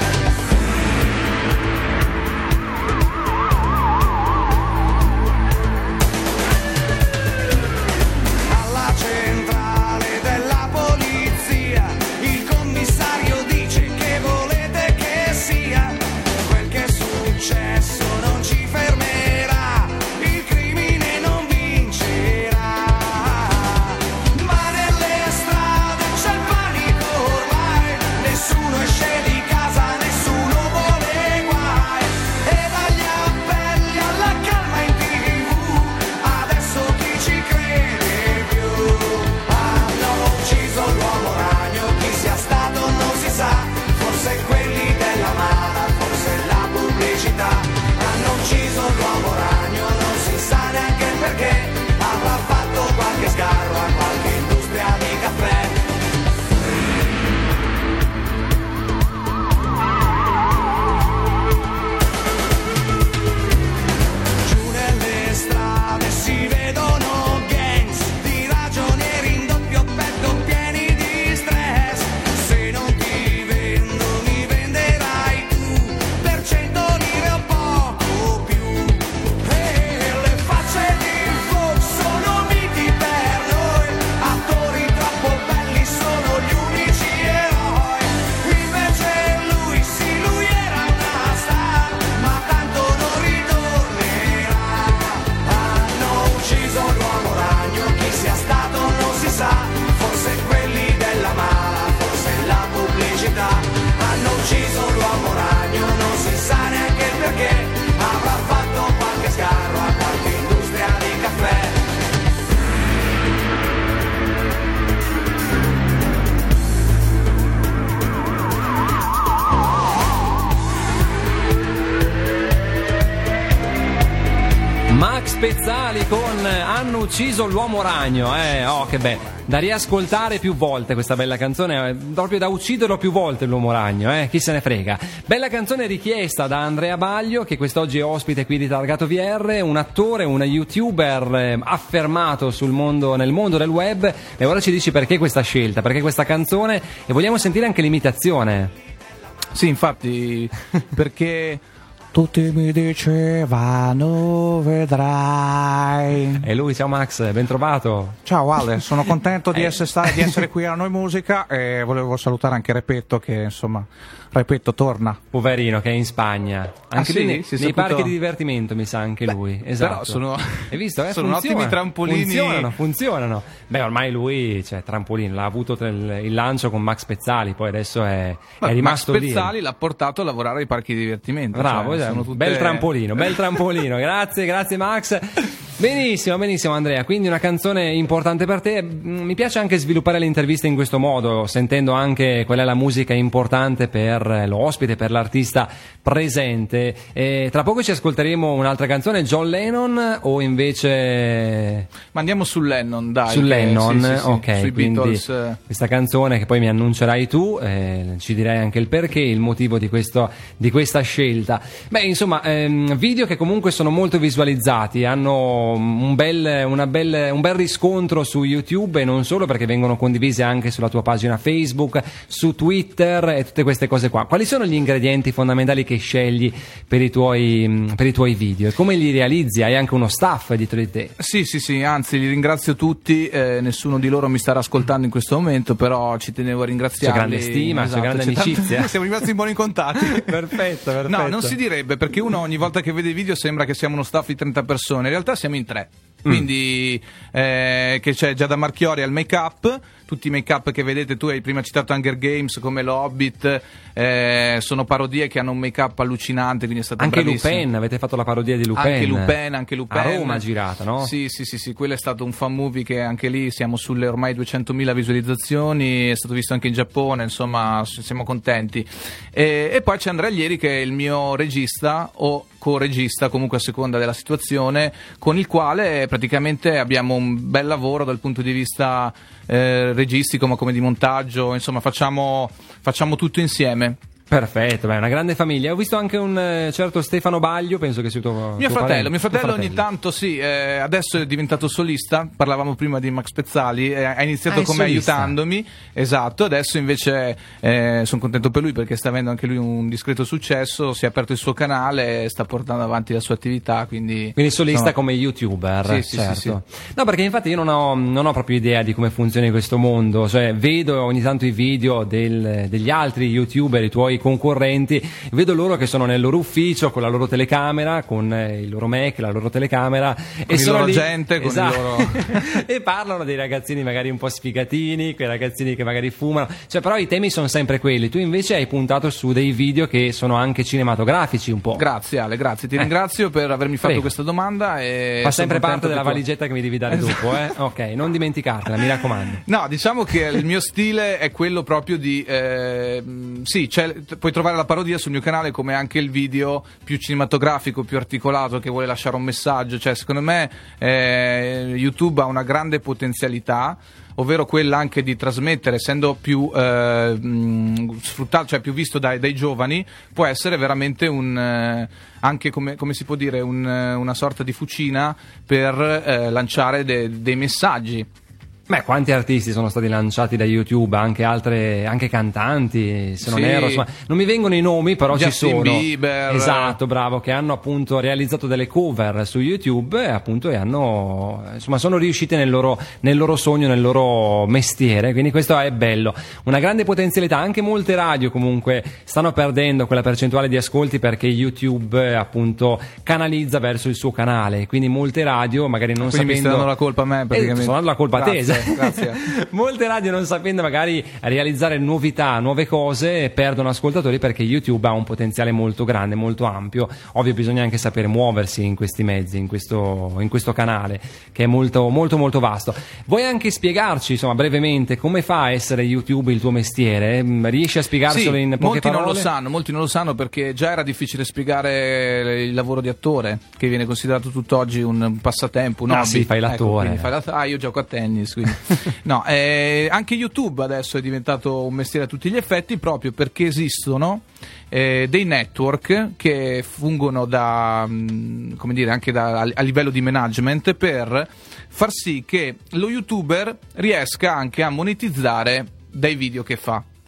Alla centrale della polizia il commissario dice che volete che sia. Quel che è successo non ci fermerà, il crimine non vincerà. Ma nelle strade c'è il panico ormai, nessuno esce di casa, nessuno vuole guai. E dagli appelli alla calma in tivù, adesso chi ci crede più? Hanno ucciso l'uomo ragno, chi sia stato non si sa, forse quelli della mala, forse la pubblicità. Hanno ucciso l'uomo ragno, non si sa neanche perché, avrà fatto qualche sgarro a qualche industria di caffè. Giù nelle strade si vedono gangs di ragionieri in doppio petto pieni di stress. Se non ti vendo mi venderai tu per cento lire o poco più. E le facce di Vogue sono miti per noi, attori troppo belli sono gli unici eroi. Invece lui sì, lui era una star, ma tanto non ritornerà. Hanno ucciso l'uomo ragno, chi sia stato non si sa, forse quelli della mala, forse la pubblicità. Hanno ucciso l'uomo ragno, non si sa neanche perché, avrà fatto qualche sgarro a qualche industria di caffè. Max Pezzali con Hanno ucciso l'uomo ragno, eh, oh che bello. Da riascoltare più volte questa bella canzone, eh, proprio da ucciderlo più volte l'uomo ragno, eh, chi se ne frega. Bella canzone richiesta da Andrea Baglio, che quest'oggi è ospite qui di Targato V R, un attore, un youtuber eh, affermato sul mondo, nel mondo del web. E ora ci dici perché questa scelta, perché questa canzone, e vogliamo sentire anche l'imitazione. Sì, infatti, perché tutti mi dicevano vedrai. E lui, ciao Max, ben trovato. Ciao Ale, sono contento di Eh. essere, sta- di essere qui a Noi Musica e volevo salutare anche Repetto che insomma Ripeto, torna. Poverino, che è in Spagna. Anche Ah, lui sì? nei, Si è nei saputo- parchi di divertimento, mi sa anche lui. Esatto. Però sono, Hai visto? Eh? sono Funziona. ottimi trampolini. Funzionano, funzionano. Beh, ormai lui, cioè, trampolino, l'ha avuto il, il lancio con Max Pezzali, poi adesso è, Ma è rimasto Max lì. Pezzali l'ha portato a lavorare ai parchi di divertimento. Bravo, cioè, esatto. sono tutte- Bel trampolino, bel trampolino. Grazie, grazie Max. Benissimo, benissimo Andrea, quindi una canzone importante per te. Mm, Mi piace anche sviluppare l'intervista in questo modo, sentendo anche qual è la musica importante per l'ospite, per l'artista presente. E tra poco ci ascolteremo un'altra canzone, John Lennon o invece... Ma andiamo su Lennon, dai. Su che- Lennon, sì, sì, sì, ok, sui quindi Beatles. eh. questa canzone che poi mi annuncerai tu, eh, ci direi anche il perché, il motivo di, questo, di questa scelta. Beh, insomma, ehm, video che comunque sono molto visualizzati, hanno un bel, una bel, un bel riscontro su YouTube e non solo, perché vengono condivisi anche sulla tua pagina Facebook, su Twitter e tutte queste cose qua. Quali sono gli ingredienti fondamentali che scegli per i tuoi, per i tuoi video e come li realizzi? Hai anche uno staff dietro di te. Sì, sì, sì, anzi li ringrazio tutti, eh, nessuno di loro mi starà ascoltando in questo momento, però ci tenevo a ringraziarli. C'è grande stima, Esatto, c'è grande c'è tanta- amicizia. Siamo rimasti in buoni contatti. Perfetto, perfetto. No, non si direbbe, perché uno ogni volta che vede i video sembra che siamo uno staff di trenta persone, in realtà siamo in tre. Quindi eh, che c'è Giada Marchiori al make up, tutti i make up che vedete, tu hai prima citato Hunger Games come l'Hobbit, eh, sono parodie che hanno un make up allucinante, quindi è stato Anche bravissimo. Lupin, avete fatto la parodia di Lupin. Anche Lupin, anche Lupin. A Roma girata, no? Sì, sì, sì, sì, quello è stato un fan movie che anche lì siamo sulle ormai duecentomila visualizzazioni, è stato visto anche in Giappone, insomma s- siamo contenti. E, e poi c'è Andrea Aglieri che è il mio regista o co-regista, comunque a seconda della situazione, con il quale praticamente abbiamo un bel lavoro dal punto di vista eh, registico, ma come di montaggio, insomma facciamo, facciamo tutto insieme. Perfetto, beh, una grande famiglia. Ho visto anche un eh, certo Stefano Baglio, penso che sia tuo Mio tuo fratello, parente. mio fratello Tuo ogni tanto sì, eh, adesso è diventato solista, parlavamo prima di Max Pezzali, eh, ha iniziato Ah, è come solista. aiutandomi, esatto, adesso invece eh, sono contento per lui perché sta avendo anche lui un discreto successo, si è aperto il suo canale, sta portando avanti la sua attività, quindi... Quindi solista no. come youtuber, Sì, sì, certo. sì, sì. No, perché infatti io non ho, non ho proprio idea di come funzioni questo mondo, cioè vedo ogni tanto i video del- degli altri youtuber, i tuoi concorrenti, vedo loro che sono nel loro ufficio con la loro telecamera, con eh, il loro Mac, la loro telecamera e il sono loro lì, gente, con il esatto, loro- e parlano dei ragazzini magari un po' sfigatini, quei ragazzini che magari fumano, cioè però i temi sono sempre quelli. Tu invece hai puntato su dei video che sono anche cinematografici un po'. Grazie Ale, grazie, ti Eh. ringrazio per avermi fatto Prego. questa domanda e Fa sono sempre contento parte della che tu- valigetta che mi devi dare Esatto. dopo, eh? Ok, non dimenticartela, mi raccomando. No, diciamo che il mio stile è quello proprio di... eh, mh, sì, c'è- puoi trovare la parodia sul mio canale come anche il video più cinematografico, più articolato, che vuole lasciare un messaggio. Cioè, secondo me eh, YouTube ha una grande potenzialità, ovvero quella anche di trasmettere, essendo più eh, mh, sfruttato, cioè più visto dai, dai giovani, può essere veramente un... eh, anche come, come si può dire, un, eh, una sorta di fucina per eh, lanciare de- dei messaggi. Beh, quanti artisti sono stati lanciati da YouTube, anche altre, anche cantanti, se non Sì. erro, insomma, non mi vengono i nomi, però Justin ci sono. Bieber. Esatto, bravo, che hanno appunto realizzato delle cover su YouTube e appunto e hanno, insomma, sono riusciti nel loro, nel loro sogno, nel loro mestiere, quindi questo è bello. Una grande potenzialità, anche molte radio comunque stanno perdendo quella percentuale di ascolti perché YouTube eh, appunto canalizza verso il suo canale, quindi molte radio magari non Quindi mi sapendo... stai dando la colpa a me, Eh, praticamente. sto dando la colpa a te, Grazie, esatto. grazie. Molte radio non sapendo magari realizzare novità, nuove cose, perdono ascoltatori perché YouTube ha un potenziale molto grande, molto ampio. Ovvio bisogna anche sapere muoversi in questi mezzi, in questo, in questo canale che è molto molto molto vasto. Vuoi anche spiegarci insomma brevemente come fa a essere YouTube il tuo mestiere? Riesci a spiegarcelo Sì, in poche molti parole? non lo sanno, molti non lo sanno perché già era difficile spiegare il lavoro di attore, che viene considerato tutt'oggi un passatempo, un Ah, hobby. sì, fai l'attore. Ecco, quindi fai l'att- ah, io gioco a tennis, quindi. No, eh, anche YouTube adesso è diventato un mestiere a tutti gli effetti proprio perché esistono eh, dei network che fungono da, mh, come dire, anche da, a, a livello di management per far sì che lo YouTuber riesca anche a monetizzare dai video che fa.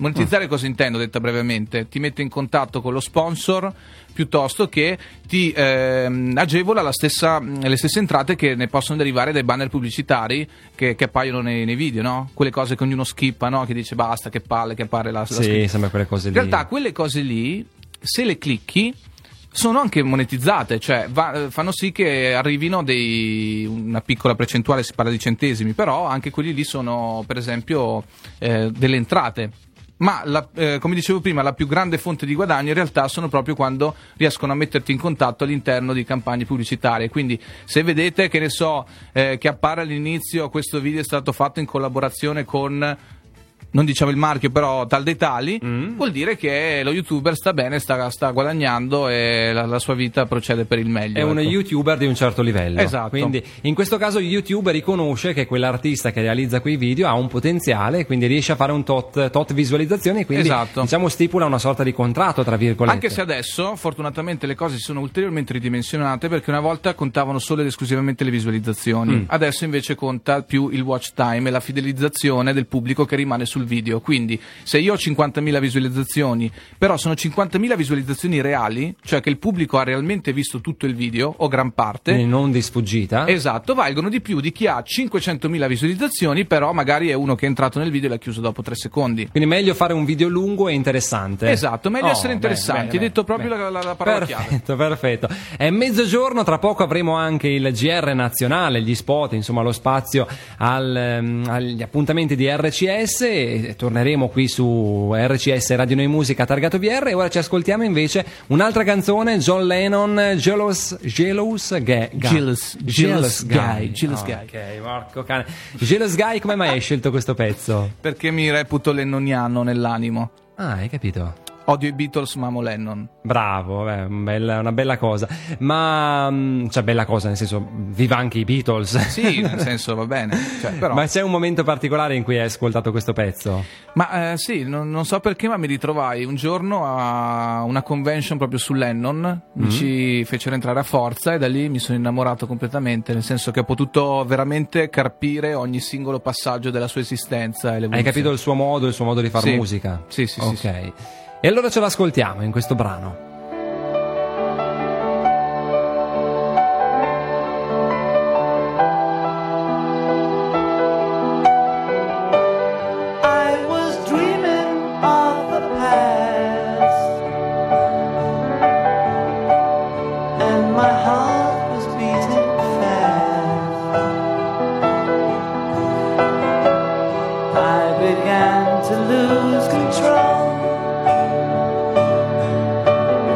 Monetizzare cosa intendo, detta brevemente? Ti mette in contatto con lo sponsor piuttosto che ti ehm, agevola la stessa, le stesse entrate che ne possono derivare dai banner pubblicitari che, che appaiono nei, nei video, no? Quelle cose che ognuno skippa, no? Che dice basta, che palle, che appare la, la Sì, skip. sembra quelle cose lì. In realtà quelle cose lì, se le clicchi, sono anche monetizzate, cioè va, fanno sì che arrivino dei, una piccola percentuale, si parla di centesimi, però anche quelli lì sono per esempio eh, delle entrate. Ma la, eh, come dicevo prima, la più grande fonte di guadagno in realtà sono proprio quando riescono a metterti in contatto all'interno di campagne pubblicitarie. Quindi se vedete, che ne so, eh, che appare all'inizio questo video è stato fatto in collaborazione con, non diciamo il marchio, però tal dei tali, mm. vuol dire che lo youtuber sta bene, sta, sta guadagnando e la, la sua vita procede per il meglio. È ecco. uno youtuber di un certo livello. Esatto. Quindi in questo caso YouTube riconosce che quell'artista che realizza quei video ha un potenziale, quindi riesce a fare un tot, tot visualizzazioni e quindi Esatto. diciamo stipula una sorta di contratto, tra virgolette. Anche se adesso fortunatamente le cose si sono ulteriormente ridimensionate, perché una volta contavano solo ed esclusivamente le visualizzazioni, Mm. adesso invece conta più il watch time e la fidelizzazione del pubblico che rimane sul video. Quindi se io ho cinquantamila visualizzazioni, però sono cinquantamila visualizzazioni reali, cioè che il pubblico ha realmente visto tutto il video o gran parte, Quindi non di sfuggita. esatto, valgono di più di chi ha cinquecentomila visualizzazioni, però magari è uno che è entrato nel video e l'ha chiuso dopo tre secondi. Quindi meglio fare un video lungo e interessante. Esatto, meglio Oh, essere interessanti. bene, Hai detto proprio bene. la, la, la parola chiave. Perfetto, perfetto. È mezzogiorno, tra poco avremo anche il G R nazionale, gli spot, insomma lo spazio al, ehm, agli appuntamenti di R C S, e torneremo qui su R C S Radio Noi Musica Targato V R. E ora ci ascoltiamo invece un'altra canzone, John Lennon, Jealous, Jealous Guy. Jealous, Jealous Guy, Jealous Oh, Guy. Ok, porco cane. Jealous Guy, come mai hai scelto questo pezzo? Perché mi reputo lennoniano nell'animo. Ah, hai capito. Odio i Beatles, ma amo Lennon. Bravo, è un bella- una bella cosa. Ma, mm, cioè, bella cosa, nel senso, viva anche i Beatles. Sì, nel senso va bene. Cioè, però... Ma c'è un momento particolare in cui hai ascoltato questo pezzo? Ma eh, sì, non, non so perché, ma mi ritrovai un giorno a una convention proprio su Lennon. Mi Mm. ci fecero entrare a forza e da lì mi sono innamorato completamente. Nel senso che ho potuto veramente carpire ogni singolo passaggio della sua esistenza. E Hai l'evoluzione. capito il suo modo, il suo modo di fare Sì. musica? Sì, sì, Ok. sì, sì. E allora ce l'ascoltiamo in questo brano. I was dreaming of the past, and my heart was beating fast. I began to lose control.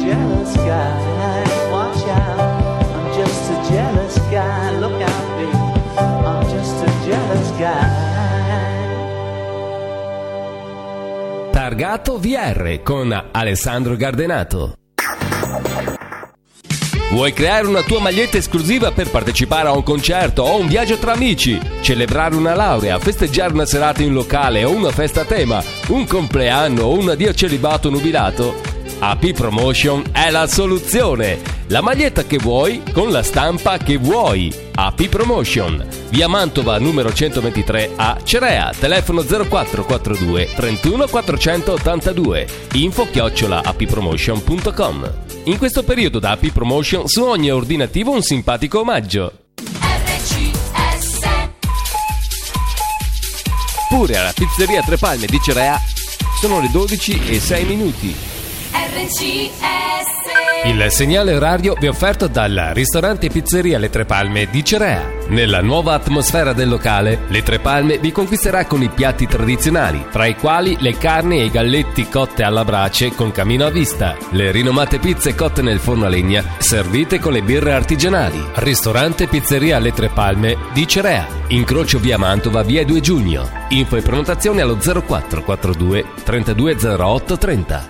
jealous guy. Watch out, I'm just a jealous guy. Look out, baby, I'm just a jealous guy. Targato V R con Alessandro Gardenato. Vuoi creare una tua maglietta esclusiva per partecipare a un concerto o un viaggio tra amici, celebrare una laurea, festeggiare una serata in locale o una festa a tema, un compleanno o un addio celibato nubilato? A P Promotion è la soluzione! La maglietta che vuoi con la stampa che vuoi. A P Promotion, via Mantova numero centoventitré a Cerea, telefono zero quattro quattro due trentuno quattrocentottantadue, info chiocciola appromotion punto com. In questo periodo da A P Promotion su ogni ordinativo un simpatico omaggio. R C S. Pure alla pizzeria Tre Palme di Cerea sono le dodici e sei minuti. R C S. Il segnale orario vi è offerto dal ristorante Pizzeria Le Tre Palme di Cerea. Nella nuova atmosfera del locale, Le Tre Palme vi conquisterà con i piatti tradizionali, tra i quali le carni e i galletti cotte alla brace con camino a vista, le rinomate pizze cotte nel forno a legna, servite con le birre artigianali. Ristorante Pizzeria Le Tre Palme di Cerea, incrocio via Mantova, via due giugno. Info e prenotazioni allo zero quattro quattro due trentadue zero otto trenta.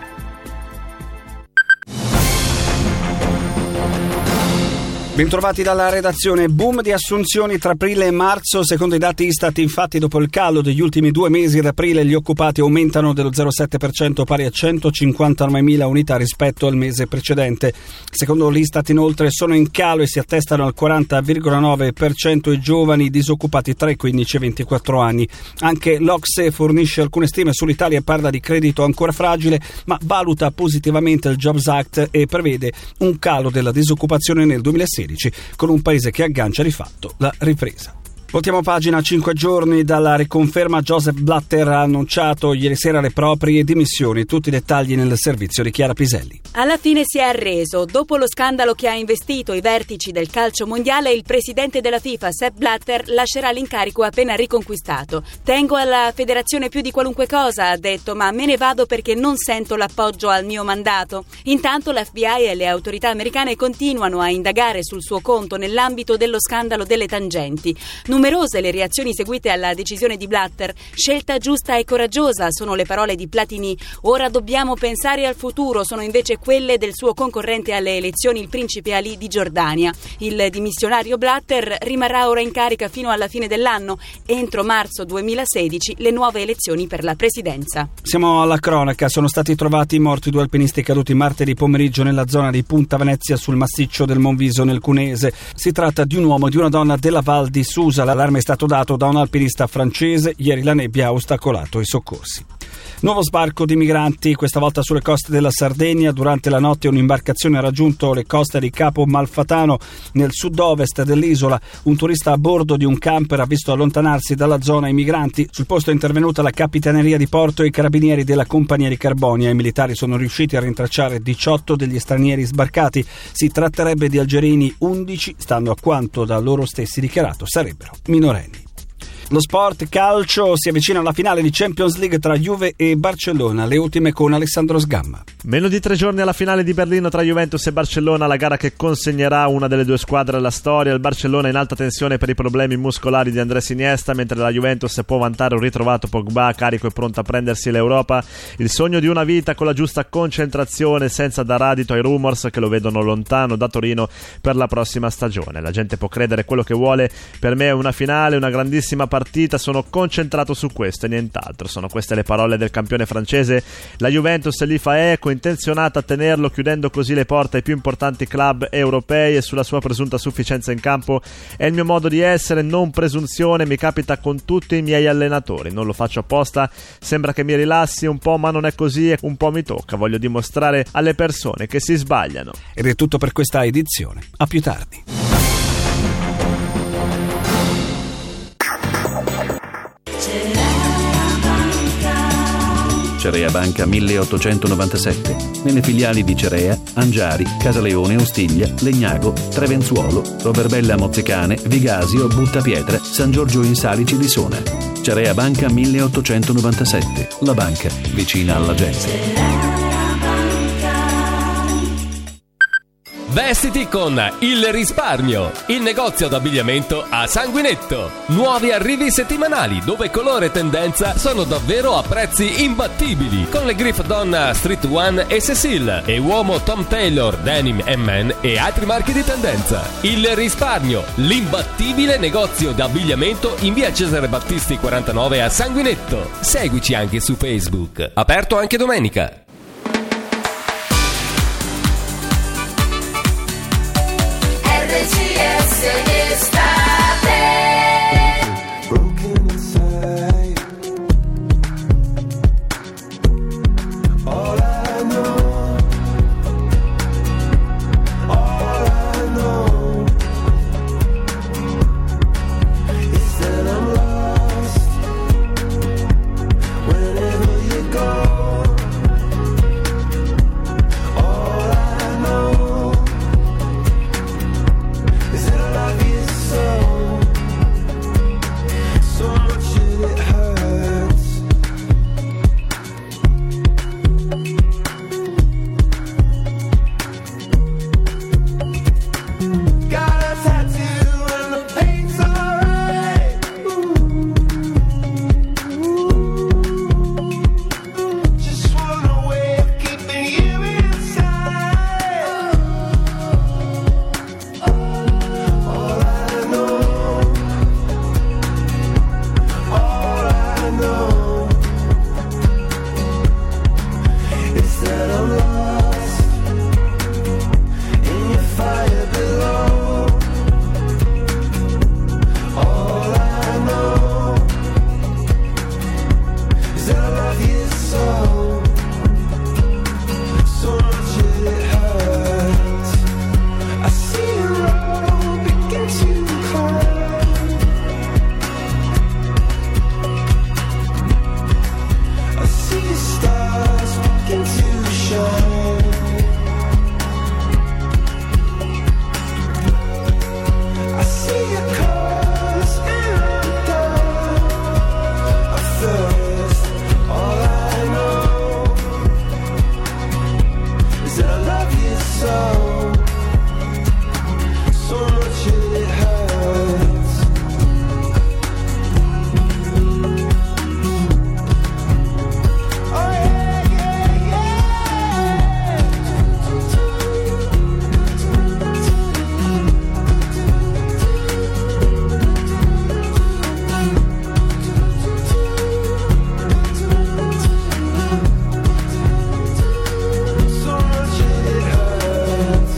Bentrovati dalla redazione. Boom di assunzioni tra aprile e marzo. Secondo i dati Istat, infatti, dopo il calo degli ultimi due mesi, ad aprile gli occupati aumentano dello zero virgola sette per cento, pari a centocinquantanovemila unità rispetto al mese precedente. Secondo l'Istat, inoltre, sono in calo e si attestano al quaranta virgola nove per cento i giovani disoccupati tra i quindici e i ventiquattro anni. Anche l'Ocse fornisce alcune stime sull'Italia e parla di credito ancora fragile, ma valuta positivamente il Jobs Act e prevede un calo della disoccupazione nel duemilasedici, con un paese che aggancia di fatto la ripresa. Voltiamo pagina. Cinque giorni dalla riconferma, Joseph Blatter ha annunciato ieri sera le proprie dimissioni. Tutti i dettagli nel servizio di Chiara Piselli. Alla fine si è arreso. Dopo lo scandalo che ha investito i vertici del calcio mondiale, il presidente della FIFA, Sepp Blatter, lascerà l'incarico appena riconquistato. Tengo alla federazione più di qualunque cosa, ha detto, ma me ne vado perché non sento l'appoggio al mio mandato. Intanto l'F B I e le autorità americane continuano a indagare sul suo conto nell'ambito dello scandalo delle tangenti. Numerose le reazioni seguite alla decisione di Blatter. Scelta giusta e coraggiosa, sono le parole di Platini. Ora dobbiamo pensare al futuro, sono invece quelle del suo concorrente alle elezioni, il principe Ali di Giordania. Il dimissionario Blatter rimarrà ora in carica fino alla fine dell'anno. Entro marzo duemilasedici le nuove elezioni per la presidenza. Siamo alla cronaca. Sono stati trovati morti due alpinisti caduti martedì pomeriggio nella zona di Punta Venezia sul massiccio del Monviso nel Cunese. Si tratta di un uomo e di una donna della Val di Susa. L'allarme è stato dato da un alpinista francese. Ieri la nebbia ha ostacolato i soccorsi. Nuovo sbarco di migranti, questa volta sulle coste della Sardegna. Durante la notte un'imbarcazione ha raggiunto le coste di Capo Malfatano, nel sud-ovest dell'isola. Un turista a bordo di un camper ha visto allontanarsi dalla zona i migranti. Sul posto è intervenuta la Capitaneria di Porto e i carabinieri della Compagnia di Carbonia. I militari sono riusciti a rintracciare diciotto degli stranieri sbarcati. Si tratterebbe di algerini, undici, stando a quanto da loro stessi dichiarato, sarebbero minorenni. Lo sport calcio, si avvicina alla finale di Champions League tra Juve e Barcellona, le ultime con Alessandro Sgamma. Meno di tre giorni alla finale di Berlino tra Juventus e Barcellona, la gara che consegnerà una delle due squadre alla storia. Il Barcellona in alta tensione per i problemi muscolari di Andrés Iniesta, mentre la Juventus può vantare un ritrovato Pogba carico e pronto a prendersi l'Europa. Il sogno di una vita con la giusta concentrazione, senza dar adito ai rumors che lo vedono lontano da Torino per la prossima stagione. La gente può credere quello che vuole, per me è una finale, una grandissima partita, sono concentrato su questo e nient'altro. Sono queste le parole del campione francese. La Juventus lì fa eco, intenzionata a tenerlo, chiudendo così le porte ai più importanti club europei, e sulla sua presunta sufficienza in campo è il mio modo di essere, non presunzione, mi capita con tutti i miei allenatori, non lo faccio apposta, sembra che mi rilassi un po', ma non è così e un po' mi tocca, voglio dimostrare alle persone che si sbagliano. Ed è tutto per questa edizione, a più tardi. Cerea Banca milleottocentonovantasette, nelle filiali di Cerea, Angiari, Casaleone, Ostiglia, Legnago, Trevenzuolo, Roverbella Mozzecane, Vigasio, Buttapietra, San Giorgio in Salici di Sona. Cerea Banca milleottocentonovantasette, la banca vicina alla gente. Vestiti con Il Risparmio, il negozio d'abbigliamento a Sanguinetto. Nuovi arrivi settimanali dove colore e tendenza sono davvero a prezzi imbattibili, con le Griff Donna Street One e Cecil e uomo Tom Taylor, Denim e Men e altri marchi di tendenza. Il Risparmio, l'imbattibile negozio d'abbigliamento in via Cesare Battisti quarantanove a Sanguinetto. Seguici anche su Facebook. Aperto anche domenica. R G S d'estate. Broken inside. All I know, all I know is that I'm lost whenever you go. All I know is that I love you so, so much that it hurts. Got a tattoo and the paint's alright. Just want a way of keeping you inside. All I know, all I know is that I'm lost in your fire below. All I know is that I love you so, so much that it hurts. I see a road begin to climb. I see the stars begin to shine. I see your colors and I'm done. I thirst. All I know is that I love you so, so much that it hurts. Oh yeah, yeah, yeah. So much that it hurts.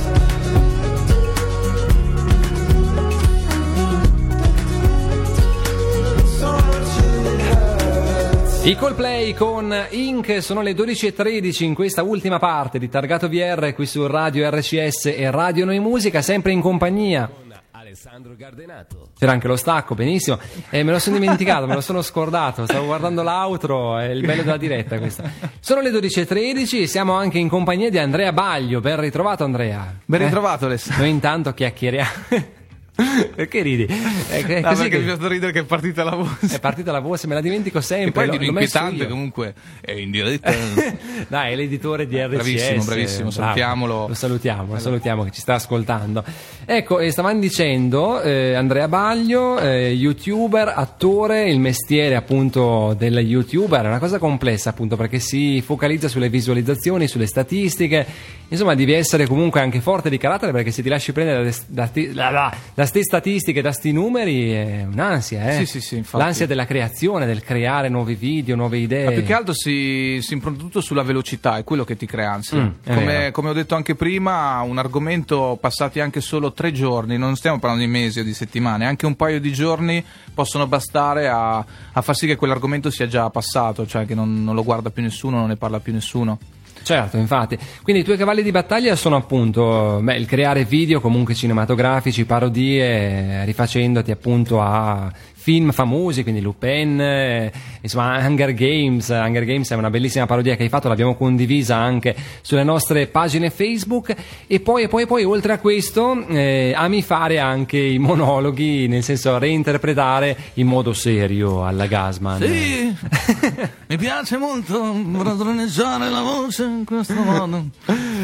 So much that it hurts. I Coldplay con Ink sono le dodici e tredici in questa ultima parte di Targato V R qui su Radio R C S e Radio Noi Musica, sempre in compagnia. Alessandro Gardenato. C'era anche lo stacco, benissimo. E me lo sono dimenticato, me lo sono scordato. Stavo guardando l'outro, è il bello della diretta questo. Sono le dodici e tredici e siamo anche in compagnia di Andrea Baglio. Ben ritrovato, Andrea. Ben ritrovato, Alessandro. Noi intanto chiacchieriamo. Perché ridi? È, è No, così perché che mi ha fatto ridere che è partita la voce. è partita la voce, me la dimentico E sempre. poi l'ho- è di l'ho messo inquietante io. comunque. È in diretta. Dai, è l'editore di R C S. Bravissimo, bravissimo, bravo. salutiamolo. Lo salutiamo, lo salutiamo che ci sta ascoltando. Ecco, e stavamo dicendo, eh, Andrea Baglio, eh, youtuber, attore, il mestiere appunto del youtuber è una cosa complessa appunto perché si focalizza sulle visualizzazioni, sulle statistiche, insomma devi essere comunque anche forte di carattere perché se ti lasci prendere da, da, da, da, da ste statistiche, da sti numeri è un'ansia, eh? Sì, sì, sì, infatti. L'ansia della creazione, del creare nuovi video, nuove idee. Ma più che altro si, si impronta tutto sulla velocità, è quello che ti crea ansia. Mm, è come, vero. come ho detto anche prima, un argomento passati anche solo tre giorni, non stiamo parlando di mesi o di settimane, anche un paio di giorni possono bastare a, a far sì che quell'argomento sia già passato, cioè che non, non lo guarda più nessuno, non ne parla più nessuno. Certo, infatti. Quindi i tuoi cavalli di battaglia sono appunto beh, il creare video comunque cinematografici, parodie, rifacendoti appunto a film famosi, quindi Lupin, eh, insomma Hunger Games. Hunger Games è una bellissima parodia che hai fatto, l'abbiamo condivisa anche sulle nostre pagine Facebook. E poi, e poi, e poi oltre a questo eh, ami fare anche i monologhi, nel senso reinterpretare in modo serio alla Gasman. Sì, mi piace molto padroneggiare la voce in questo modo.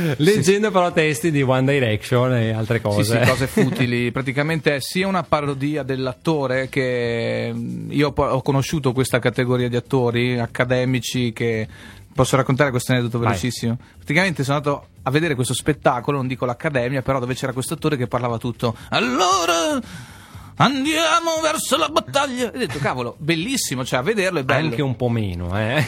leggendo però testi di One Direction e altre cose. Sì, sì, cose futili. Praticamente è sia una parodia dell'attore che io po- ho conosciuto questa categoria di attori accademici che posso raccontare questo aneddoto Vai. velocissimo. Praticamente sono andato a vedere questo spettacolo, non dico l'accademia, però dove c'era questo attore che parlava tutto. Allora andiamo verso la battaglia. E ho detto, cavolo, bellissimo, cioè a vederlo è bello. Anche un po' meno, eh.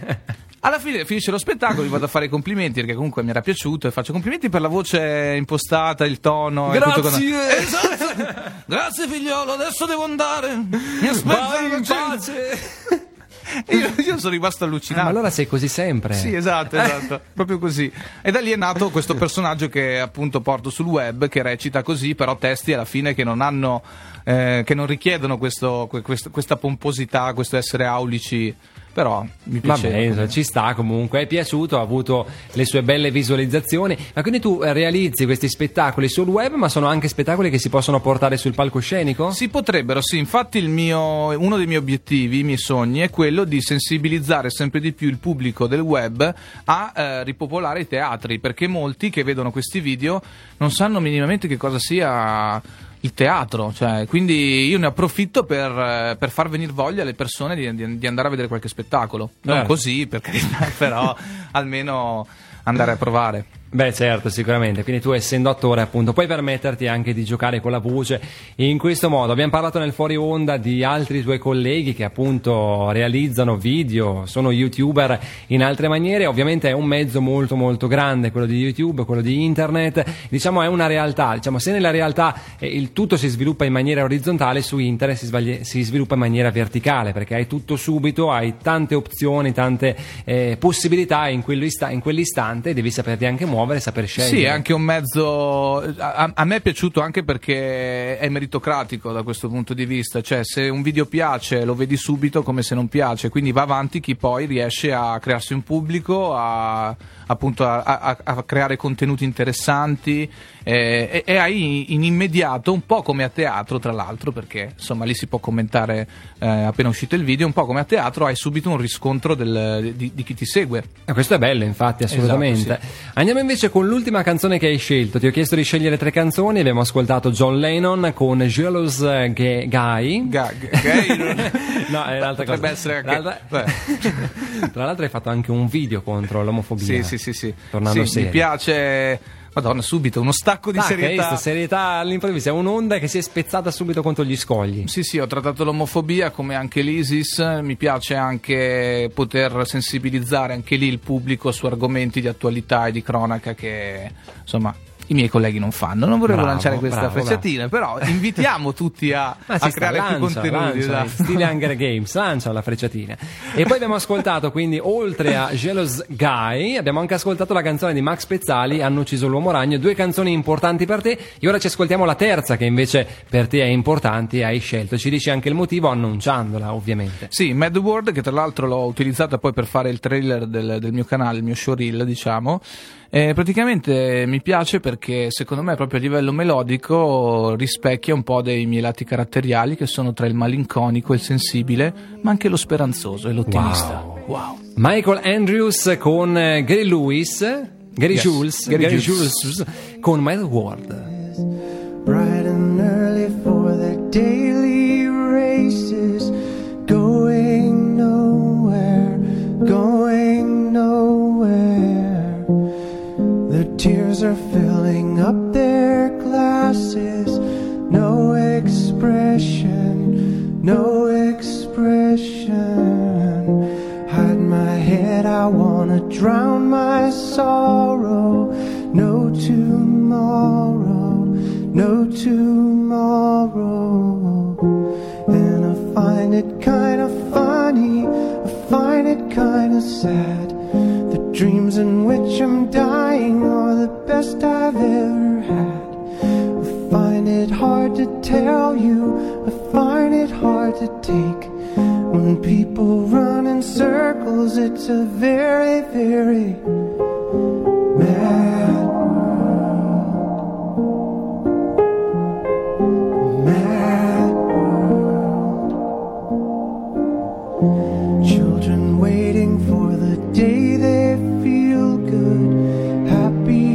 Alla fine finisce lo spettacolo, gli vado a fare i complimenti perché comunque mi era piaciuto e faccio complimenti per la voce impostata, il tono. E tutto quanto. Grazie. Esatto. Grazie figliolo, adesso devo andare. Mi aspetta Vai la in gente. pace. Io, io sono rimasto allucinato. Ah, ma allora sei così sempre. Sì, esatto, esatto, proprio così. E da lì è nato questo personaggio che appunto porto sul web, che recita così, però testi alla fine che non hanno, eh, che non richiedono questo, que- questo- questa pomposità, questo essere aulici. Però mi piace. Vabbè, ci sta comunque, è piaciuto, ha avuto le sue belle visualizzazioni. Ma quindi tu eh, realizzi questi spettacoli sul web, ma sono anche spettacoli che si possono portare sul palcoscenico? Si potrebbero, sì. Infatti il mio, uno dei miei obiettivi, i miei sogni è quello di sensibilizzare sempre di più il pubblico del web a eh, ripopolare i teatri, perché molti che vedono questi video non sanno minimamente che cosa sia il teatro, cioè, quindi io ne approfitto per, eh, per far venire voglia alle persone di, di, di andare a vedere qualche spettacolo. Non Eh. così, per carità, però almeno andare a provare. Beh, certo, sicuramente. Quindi tu, essendo attore, appunto, puoi permetterti anche di giocare con la voce in questo modo. Abbiamo parlato nel fuori onda di altri tuoi colleghi che appunto realizzano video, sono youtuber in altre maniere. Ovviamente è un mezzo molto molto grande quello di YouTube, quello di internet. Diciamo è una realtà. Diciamo, se nella realtà eh, il tutto si sviluppa in maniera orizzontale, su internet si, sbagli- si sviluppa in maniera verticale, perché hai tutto subito, hai tante opzioni, tante eh, possibilità in, quell'ista- in quell'istante, e devi saperti anche muovere, saper scegliere. Sì, è anche un mezzo. A, a me è piaciuto anche perché è meritocratico da questo punto di vista. Cioè, se un video piace, lo vedi subito come se non piace. Quindi va avanti chi poi riesce a crearsi un pubblico, a, appunto a, a, a creare contenuti interessanti. Eh, e, e hai in immediato, un po' come a teatro, tra l'altro, perché insomma lì si può commentare eh, appena uscito il video, un po' come a teatro, hai subito un riscontro del, di, di chi ti segue. Eh, questo è bello, infatti, assolutamente. Esatto, sì. Andiamo invece con l'ultima canzone che hai scelto. Ti ho chiesto di scegliere tre canzoni. Abbiamo ascoltato John Lennon con Jealous eh, Ga- Guy. Ga- gay? No, è un'altra cosa. Potrebbe essere anche. L'altra- Tra l'altro hai fatto anche un video contro l'omofobia. Sì, sì, sì, sì. Tornando Sì, serio. mi piace. Madonna, subito uno stacco di Ah, che hai serietà. visto? Serietà all'improvviso, è un'onda che si è spezzata subito contro gli scogli. Sì, sì, ho trattato l'omofobia come anche l'ISIS. Mi piace anche poter sensibilizzare anche lì il pubblico su argomenti di attualità e di cronaca che, insomma, i miei colleghi non fanno. Non volevo Bravo, lanciare questa bravo, frecciatina, però invitiamo tutti a, Ma a ci sta, creare lancia, più contenuti. lancia, esatto. stile Hunger Games, lancia la frecciatina. E poi abbiamo ascoltato, quindi, oltre a Jealous Guy, abbiamo anche ascoltato la canzone di Max Pezzali, Hanno ucciso l'uomo ragno, due canzoni importanti per te. E ora ci ascoltiamo la terza, che invece per te è importante e hai scelto. Ci dici anche il motivo, annunciandola, ovviamente. Sì, Mad World, che tra l'altro l'ho utilizzata poi per fare il trailer del, del mio canale, il mio showreel, diciamo. E praticamente mi piace perché secondo me proprio a livello melodico rispecchia un po' dei miei lati caratteriali, che sono tra il malinconico e il sensibile, ma anche lo speranzoso e l'ottimista. Wow. Wow. Michael Andrews con eh, Gary Lewis, Gary Yes, Jules, Gary Gary Jules. Jules con Mad World. Bright and early for their daily races, going nowhere, going nowhere. Their tears are filling up their glasses, no expression, no expression. Hide my head, I wanna drown my sorrow. No tomorrow, no tomorrow. And I find it kinda funny, I find it kinda sad. The dreams in which I'm dying are the best I've ever had. I find it hard to tell you, I find it hard to take. When people run in circles, it's a very, very mad world. Mad world. Children waiting for the day they feel good, happy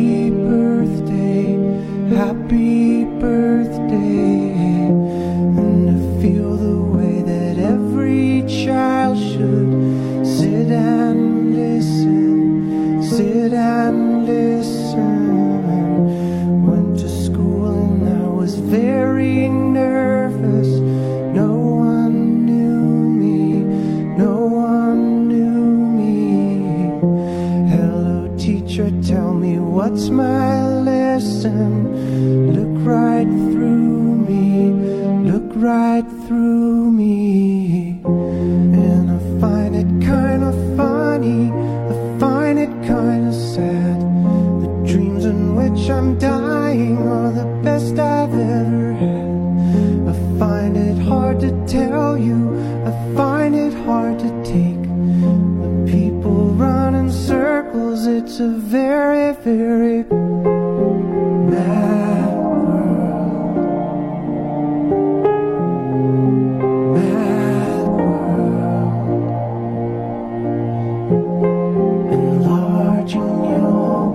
listen, look right through me, look right through me. And I find it kind of funny, I find it kind of sad. The dreams in which I'm dying are the best I've ever had. I find it hard to tell you, I find it hard to take. The people run in circles, it's a very, very mad world. Mad world. Enlarging your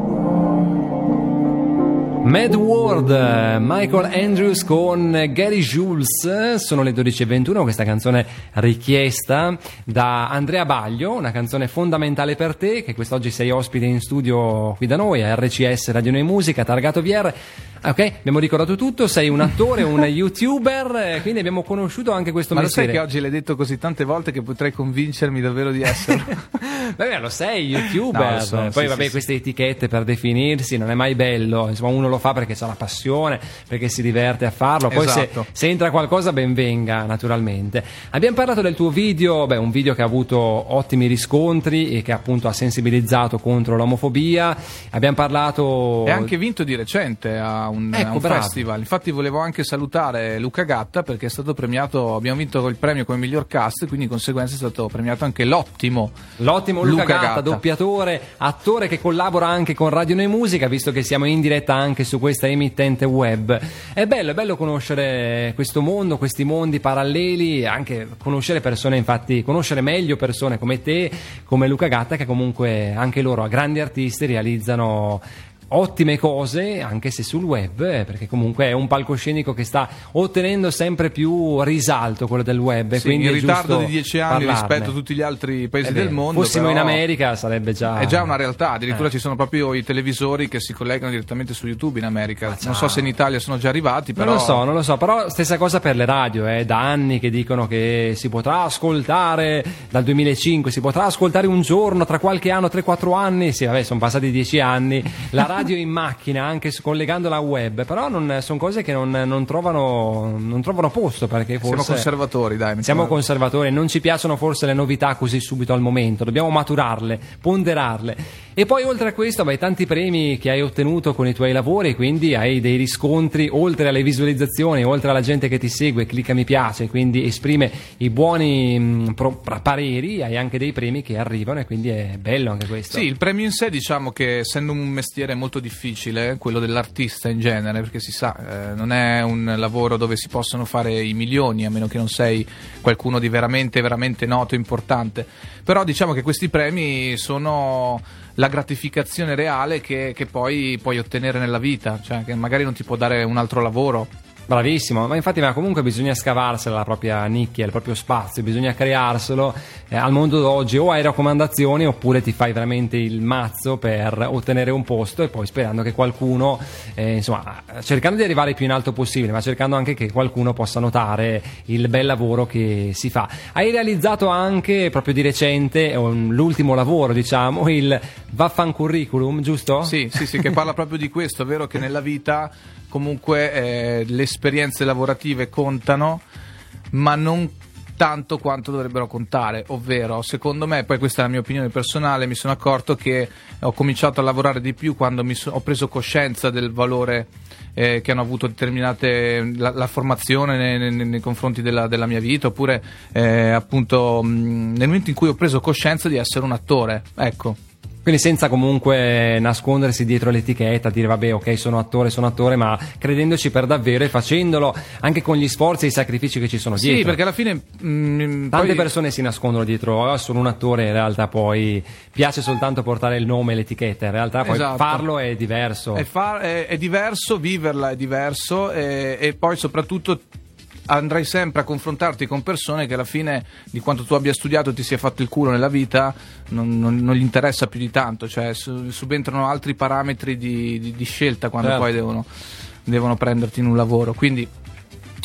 Mad World, Michael Andrews con Gary Jules. Sono le dodici e ventuno, questa canzone richiesta da Andrea Baglio, una canzone fondamentale per te, che quest'oggi sei ospite in studio qui da noi a R C S Radio Noi Musica, targato V R. Ok, abbiamo ricordato tutto, sei un attore, un youtuber, quindi abbiamo conosciuto anche questo Ma mestiere. lo sai che oggi l'hai detto così tante volte che potrei convincermi davvero di esserlo? Vabbè, lo sei, youtuber. No, lo so, Poi sì, vabbè, sì, queste etichette per definirsi non è mai bello. Insomma, uno lo fa perché ha la passione, perché si diverte a farlo. Poi Esatto. se, se entra qualcosa, ben venga, naturalmente. Abbiamo parlato del tuo video, beh, un video che ha avuto ottimi riscontri e che appunto ha sensibilizzato contro l'omofobia. Abbiamo parlato. E anche vinto di recente a un, Ecco, a un bravo. festival. Infatti volevo anche salutare Luca Gatta perché è stato premiato, abbiamo vinto il premio come miglior cast, quindi di conseguenza è stato premiato anche l'ottimo L'ottimo Luca, Luca Gatta, Gatta. doppiatore, attore che collabora anche con Radio Noi Musica, visto che siamo in diretta anche su questa emittente web. È bello, è bello conoscere questo mondo, questi mondi paralleli, anche conoscere persone, infatti, conoscere meglio persone come te, come Luca Gatta, che comunque anche loro, a grandi artisti, realizzano ottime cose, anche se sul web, eh, perché comunque è un palcoscenico che sta ottenendo sempre più risalto, quello del web. Sì, quindi in è ritardo giusto di dieci anni parlarne. rispetto a tutti gli altri paesi È del vero. mondo. Fossimo però in America sarebbe già è già una realtà, addirittura Eh. ci sono proprio i televisori che si collegano direttamente su YouTube in America. ciao. Non so se in Italia sono già arrivati, però Non lo so, non lo so, però stessa cosa per le radio, eh, da anni che dicono che si potrà ascoltare dal duemilacinque, si potrà ascoltare un giorno tra qualche anno, tre quattro anni, sì vabbè sono passati dieci anni, la radio in macchina anche s- collegandola a web, però non, sono cose che non, non, trovano, non trovano posto, perché forse siamo conservatori, dai. siamo mettiamo- conservatori, non ci piacciono forse le novità così subito al momento, dobbiamo maturarle, ponderarle. E poi oltre a questo, beh, tanti premi che hai ottenuto con i tuoi lavori, quindi hai dei riscontri oltre alle visualizzazioni, oltre alla gente che ti segue, clicca mi piace, quindi esprime i buoni mh, pro- pareri, hai anche dei premi che arrivano e quindi è bello anche questo. Sì, il premio in sé, diciamo che essendo un mestiere molto difficile, quello dell'artista in genere, perché si sa, eh, non è un lavoro dove si possono fare i milioni, a meno che non sei qualcuno di veramente, veramente noto e importante. Però diciamo che questi premi sono la gratificazione reale che, che poi puoi ottenere nella vita, cioè che magari non ti può dare un altro lavoro. Bravissimo, ma infatti ma comunque bisogna scavarsela la propria nicchia, il proprio spazio, bisogna crearselo eh, al mondo d'oggi, o hai raccomandazioni oppure ti fai veramente il mazzo per ottenere un posto e poi sperando che qualcuno, eh, insomma, cercando di arrivare il più in alto possibile, ma cercando anche che qualcuno possa notare il bel lavoro che si fa. Hai realizzato anche proprio di recente um, l'ultimo lavoro, diciamo, il Vaffan Curriculum, giusto? Sì, sì, sì, che parla proprio di questo, è vero che nella vita comunque eh, le esperienze lavorative contano, ma non tanto quanto dovrebbero contare, ovvero secondo me, poi questa è la mia opinione personale, mi sono accorto che ho cominciato a lavorare di più quando mi so- ho preso coscienza del valore eh, che hanno avuto determinate la, la formazione nei, nei, nei confronti della, della mia vita, oppure eh, appunto mh, nel momento in cui ho preso coscienza di essere un attore, ecco. Quindi senza comunque nascondersi dietro l'etichetta, dire vabbè ok sono attore, sono attore, ma credendoci per davvero e facendolo anche con gli sforzi e i sacrifici che ci sono dietro. Sì, perché alla fine mh, tante poi... persone si nascondono dietro, oh, sono un attore, in realtà poi piace soltanto portare il nome e l'etichetta, in realtà poi Esatto. farlo è diverso. È, far, è, è diverso, viverla è diverso e, e poi soprattutto andrai sempre a confrontarti con persone che alla fine di quanto tu abbia studiato e ti sia fatto il culo nella vita non, non, non gli interessa più di tanto, cioè su, subentrano altri parametri di, di, di scelta quando Certo. poi devono, devono prenderti in un lavoro, quindi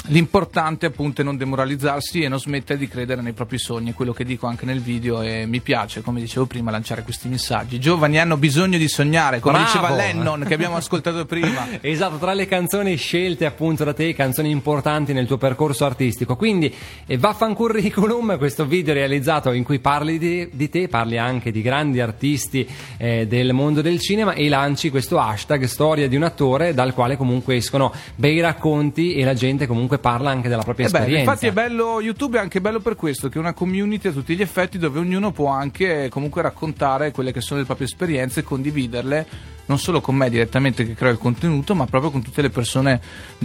L'importante appunto è non demoralizzarsi e non smettere di credere nei propri sogni, è quello che dico anche nel video, e mi piace, come dicevo prima, lanciare questi messaggi. I giovani hanno bisogno di sognare, come Bravo! diceva Lennon che abbiamo ascoltato prima. Esatto, tra le canzoni scelte appunto da te, canzoni importanti nel tuo percorso artistico. Quindi eh, Vaffancurriculum, questo video realizzato in cui parli di, di te, parli anche di grandi artisti eh, del mondo del cinema, e lanci questo hashtag storia di un attore, dal quale comunque escono bei racconti e la gente comunque parla anche della propria Eh beh, esperienza. infatti è bello, YouTube è anche bello per questo, che è una community a tutti gli effetti, dove ognuno può anche comunque raccontare quelle che sono le proprie esperienze e condividerle, non solo con me direttamente che creo il contenuto, ma proprio con tutte le persone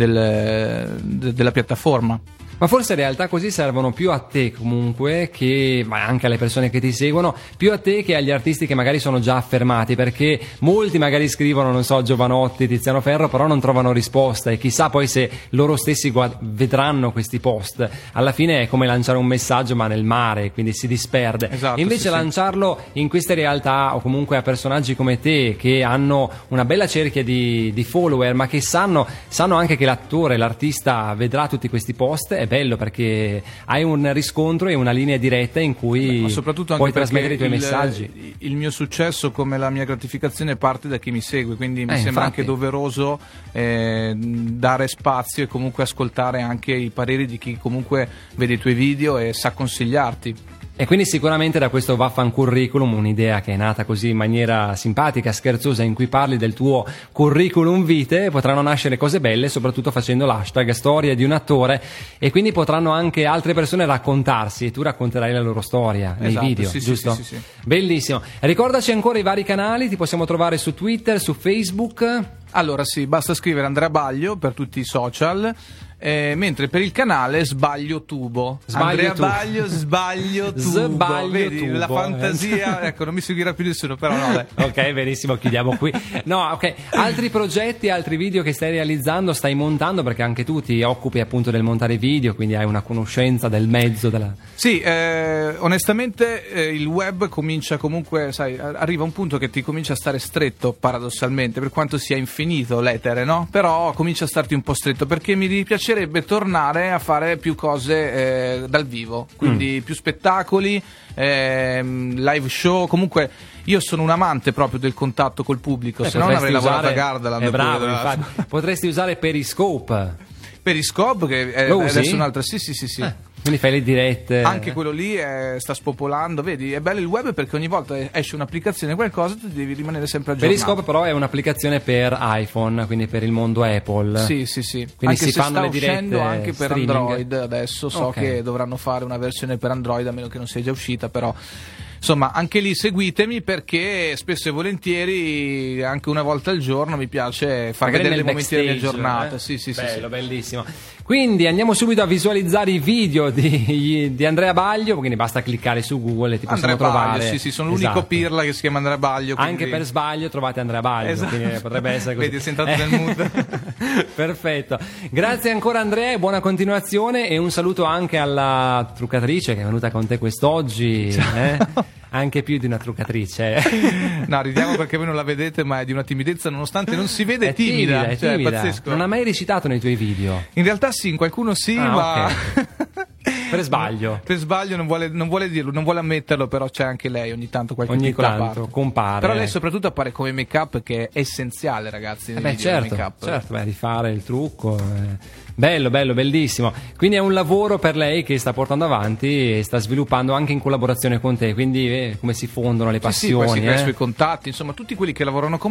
del, de, della piattaforma. Ma forse in realtà così servono più a te comunque, che ma anche alle persone che ti seguono, più a te che agli artisti che magari sono già affermati, perché molti magari scrivono, non so, Giovanotti, Tiziano Ferro, però non trovano risposta, e chissà poi se loro stessi guad- vedranno questi post. Alla fine è come lanciare un messaggio ma nel mare, quindi si disperde. Esatto, Invece sì, lanciarlo in queste realtà, o comunque a personaggi come te che hanno una bella cerchia di, di follower, ma che sanno, sanno anche che l'attore, l'artista vedrà tutti questi post, è bello, perché hai un riscontro e una linea diretta in cui Ma soprattutto puoi anche trasmettere i tuoi il, messaggi. il mio successo come la mia gratificazione parte da chi mi segue, quindi mi Eh, sembra infatti. anche doveroso eh, dare spazio e comunque ascoltare anche i pareri di chi comunque vede i tuoi video e sa consigliarti. E quindi sicuramente da questo Vaffancurriculum, un'idea che è nata così in maniera simpatica, scherzosa, in cui parli del tuo curriculum vitae, potranno nascere cose belle, soprattutto facendo l'hashtag storia di un attore, e quindi potranno anche altre persone raccontarsi, e tu racconterai la loro storia nei Esatto, video, sì, sì, giusto? sì, sì, sì. Bellissimo. Ricordaci ancora i vari canali, ti possiamo trovare su Twitter, su Facebook. Allora sì, basta scrivere Andrea Baglio per tutti i social. Eh, mentre per il canale Sbaglio Tubo, Sbaglio Andrea Tubo. Baglio Sbaglio Tubo, Sbaglio vedi Tubo, la eh. fantasia, ecco, non mi seguirà più nessuno, però no, dai. Ok, benissimo, chiudiamo qui. No, ok, altri progetti, altri video che stai realizzando, stai montando, perché anche tu ti occupi appunto del montare video, quindi hai una conoscenza del mezzo della... Sì, eh, onestamente eh, il web comincia comunque, sai, arriva un punto che ti comincia a stare stretto, paradossalmente, per quanto sia infinito l'etere, no? Però comincia a starti un po' stretto, perché mi piacerebbe tornare a fare più cose eh, dal vivo, quindi Mm. più spettacoli, ehm, live show, comunque io sono un amante proprio del contatto col pubblico, Eh, se no non avrei potresti lavorato a usare- Gardaland. Eh, bravo, pure, infatti. Potresti usare Periscope. Periscope, che è Lo usi? adesso un'altra, sì sì sì sì. Eh, quindi fai le dirette. Anche quello lì è- sta spopolando, vedi, è bello il web perché ogni volta esce un'applicazione, qualcosa, tu devi rimanere sempre aggiornato. Periscope però è un'applicazione per iPhone, quindi per il mondo Apple. Sì, sì, sì. Quindi Anche si se fanno sta le dirette uscendo anche per streaming. Android adesso, so Ok. che dovranno fare una versione per Android, a meno che non sia già uscita, però insomma anche lì seguitemi, perché spesso e volentieri anche una volta al giorno mi piace far Magari vedere nel dei momenti della mia backstage, giornata. eh? Sì, sì, sì, Bello, sì. bellissimo. Quindi andiamo subito a visualizzare i video di, di Andrea Baglio, quindi basta cliccare su Google e ti possiamo Andrea trovare. Baglio, sì, sì, sono l'unico Esatto. pirla che si chiama Andrea Baglio. Anche quindi- per sbaglio trovate Andrea Baglio, Esatto. quindi potrebbe essere così. Vedi, sei entrato nel mood. Perfetto. Grazie ancora Andrea, e buona continuazione, e un saluto anche alla truccatrice che è venuta con te quest'oggi. Eh? Anche più di una truccatrice. eh. No, ridiamo perché voi non la vedete, ma è di una timidezza, nonostante non si vede, È timida, timida, è cioè, timida. è pazzesco. Non ha mai recitato nei tuoi video. In realtà sì, in qualcuno sì, Ah, ma ok. Per sbaglio. per sbaglio non vuole, non vuole dirlo, non vuole ammetterlo, però c'è anche lei ogni tanto qualche Ogni piccola tanto parte. compare. Però lei soprattutto appare come make up, che è essenziale, ragazzi, nei Eh beh, video, il certo, make-up. certo, beh, rifare il trucco. eh. Bello, bello, bellissimo. Quindi è un lavoro per lei che sta portando avanti e sta sviluppando anche in collaborazione con te. Quindi eh, come si fondono le Sì, sì, poi passioni. si crea i eh. suoi contatti, insomma, tutti quelli che lavorano con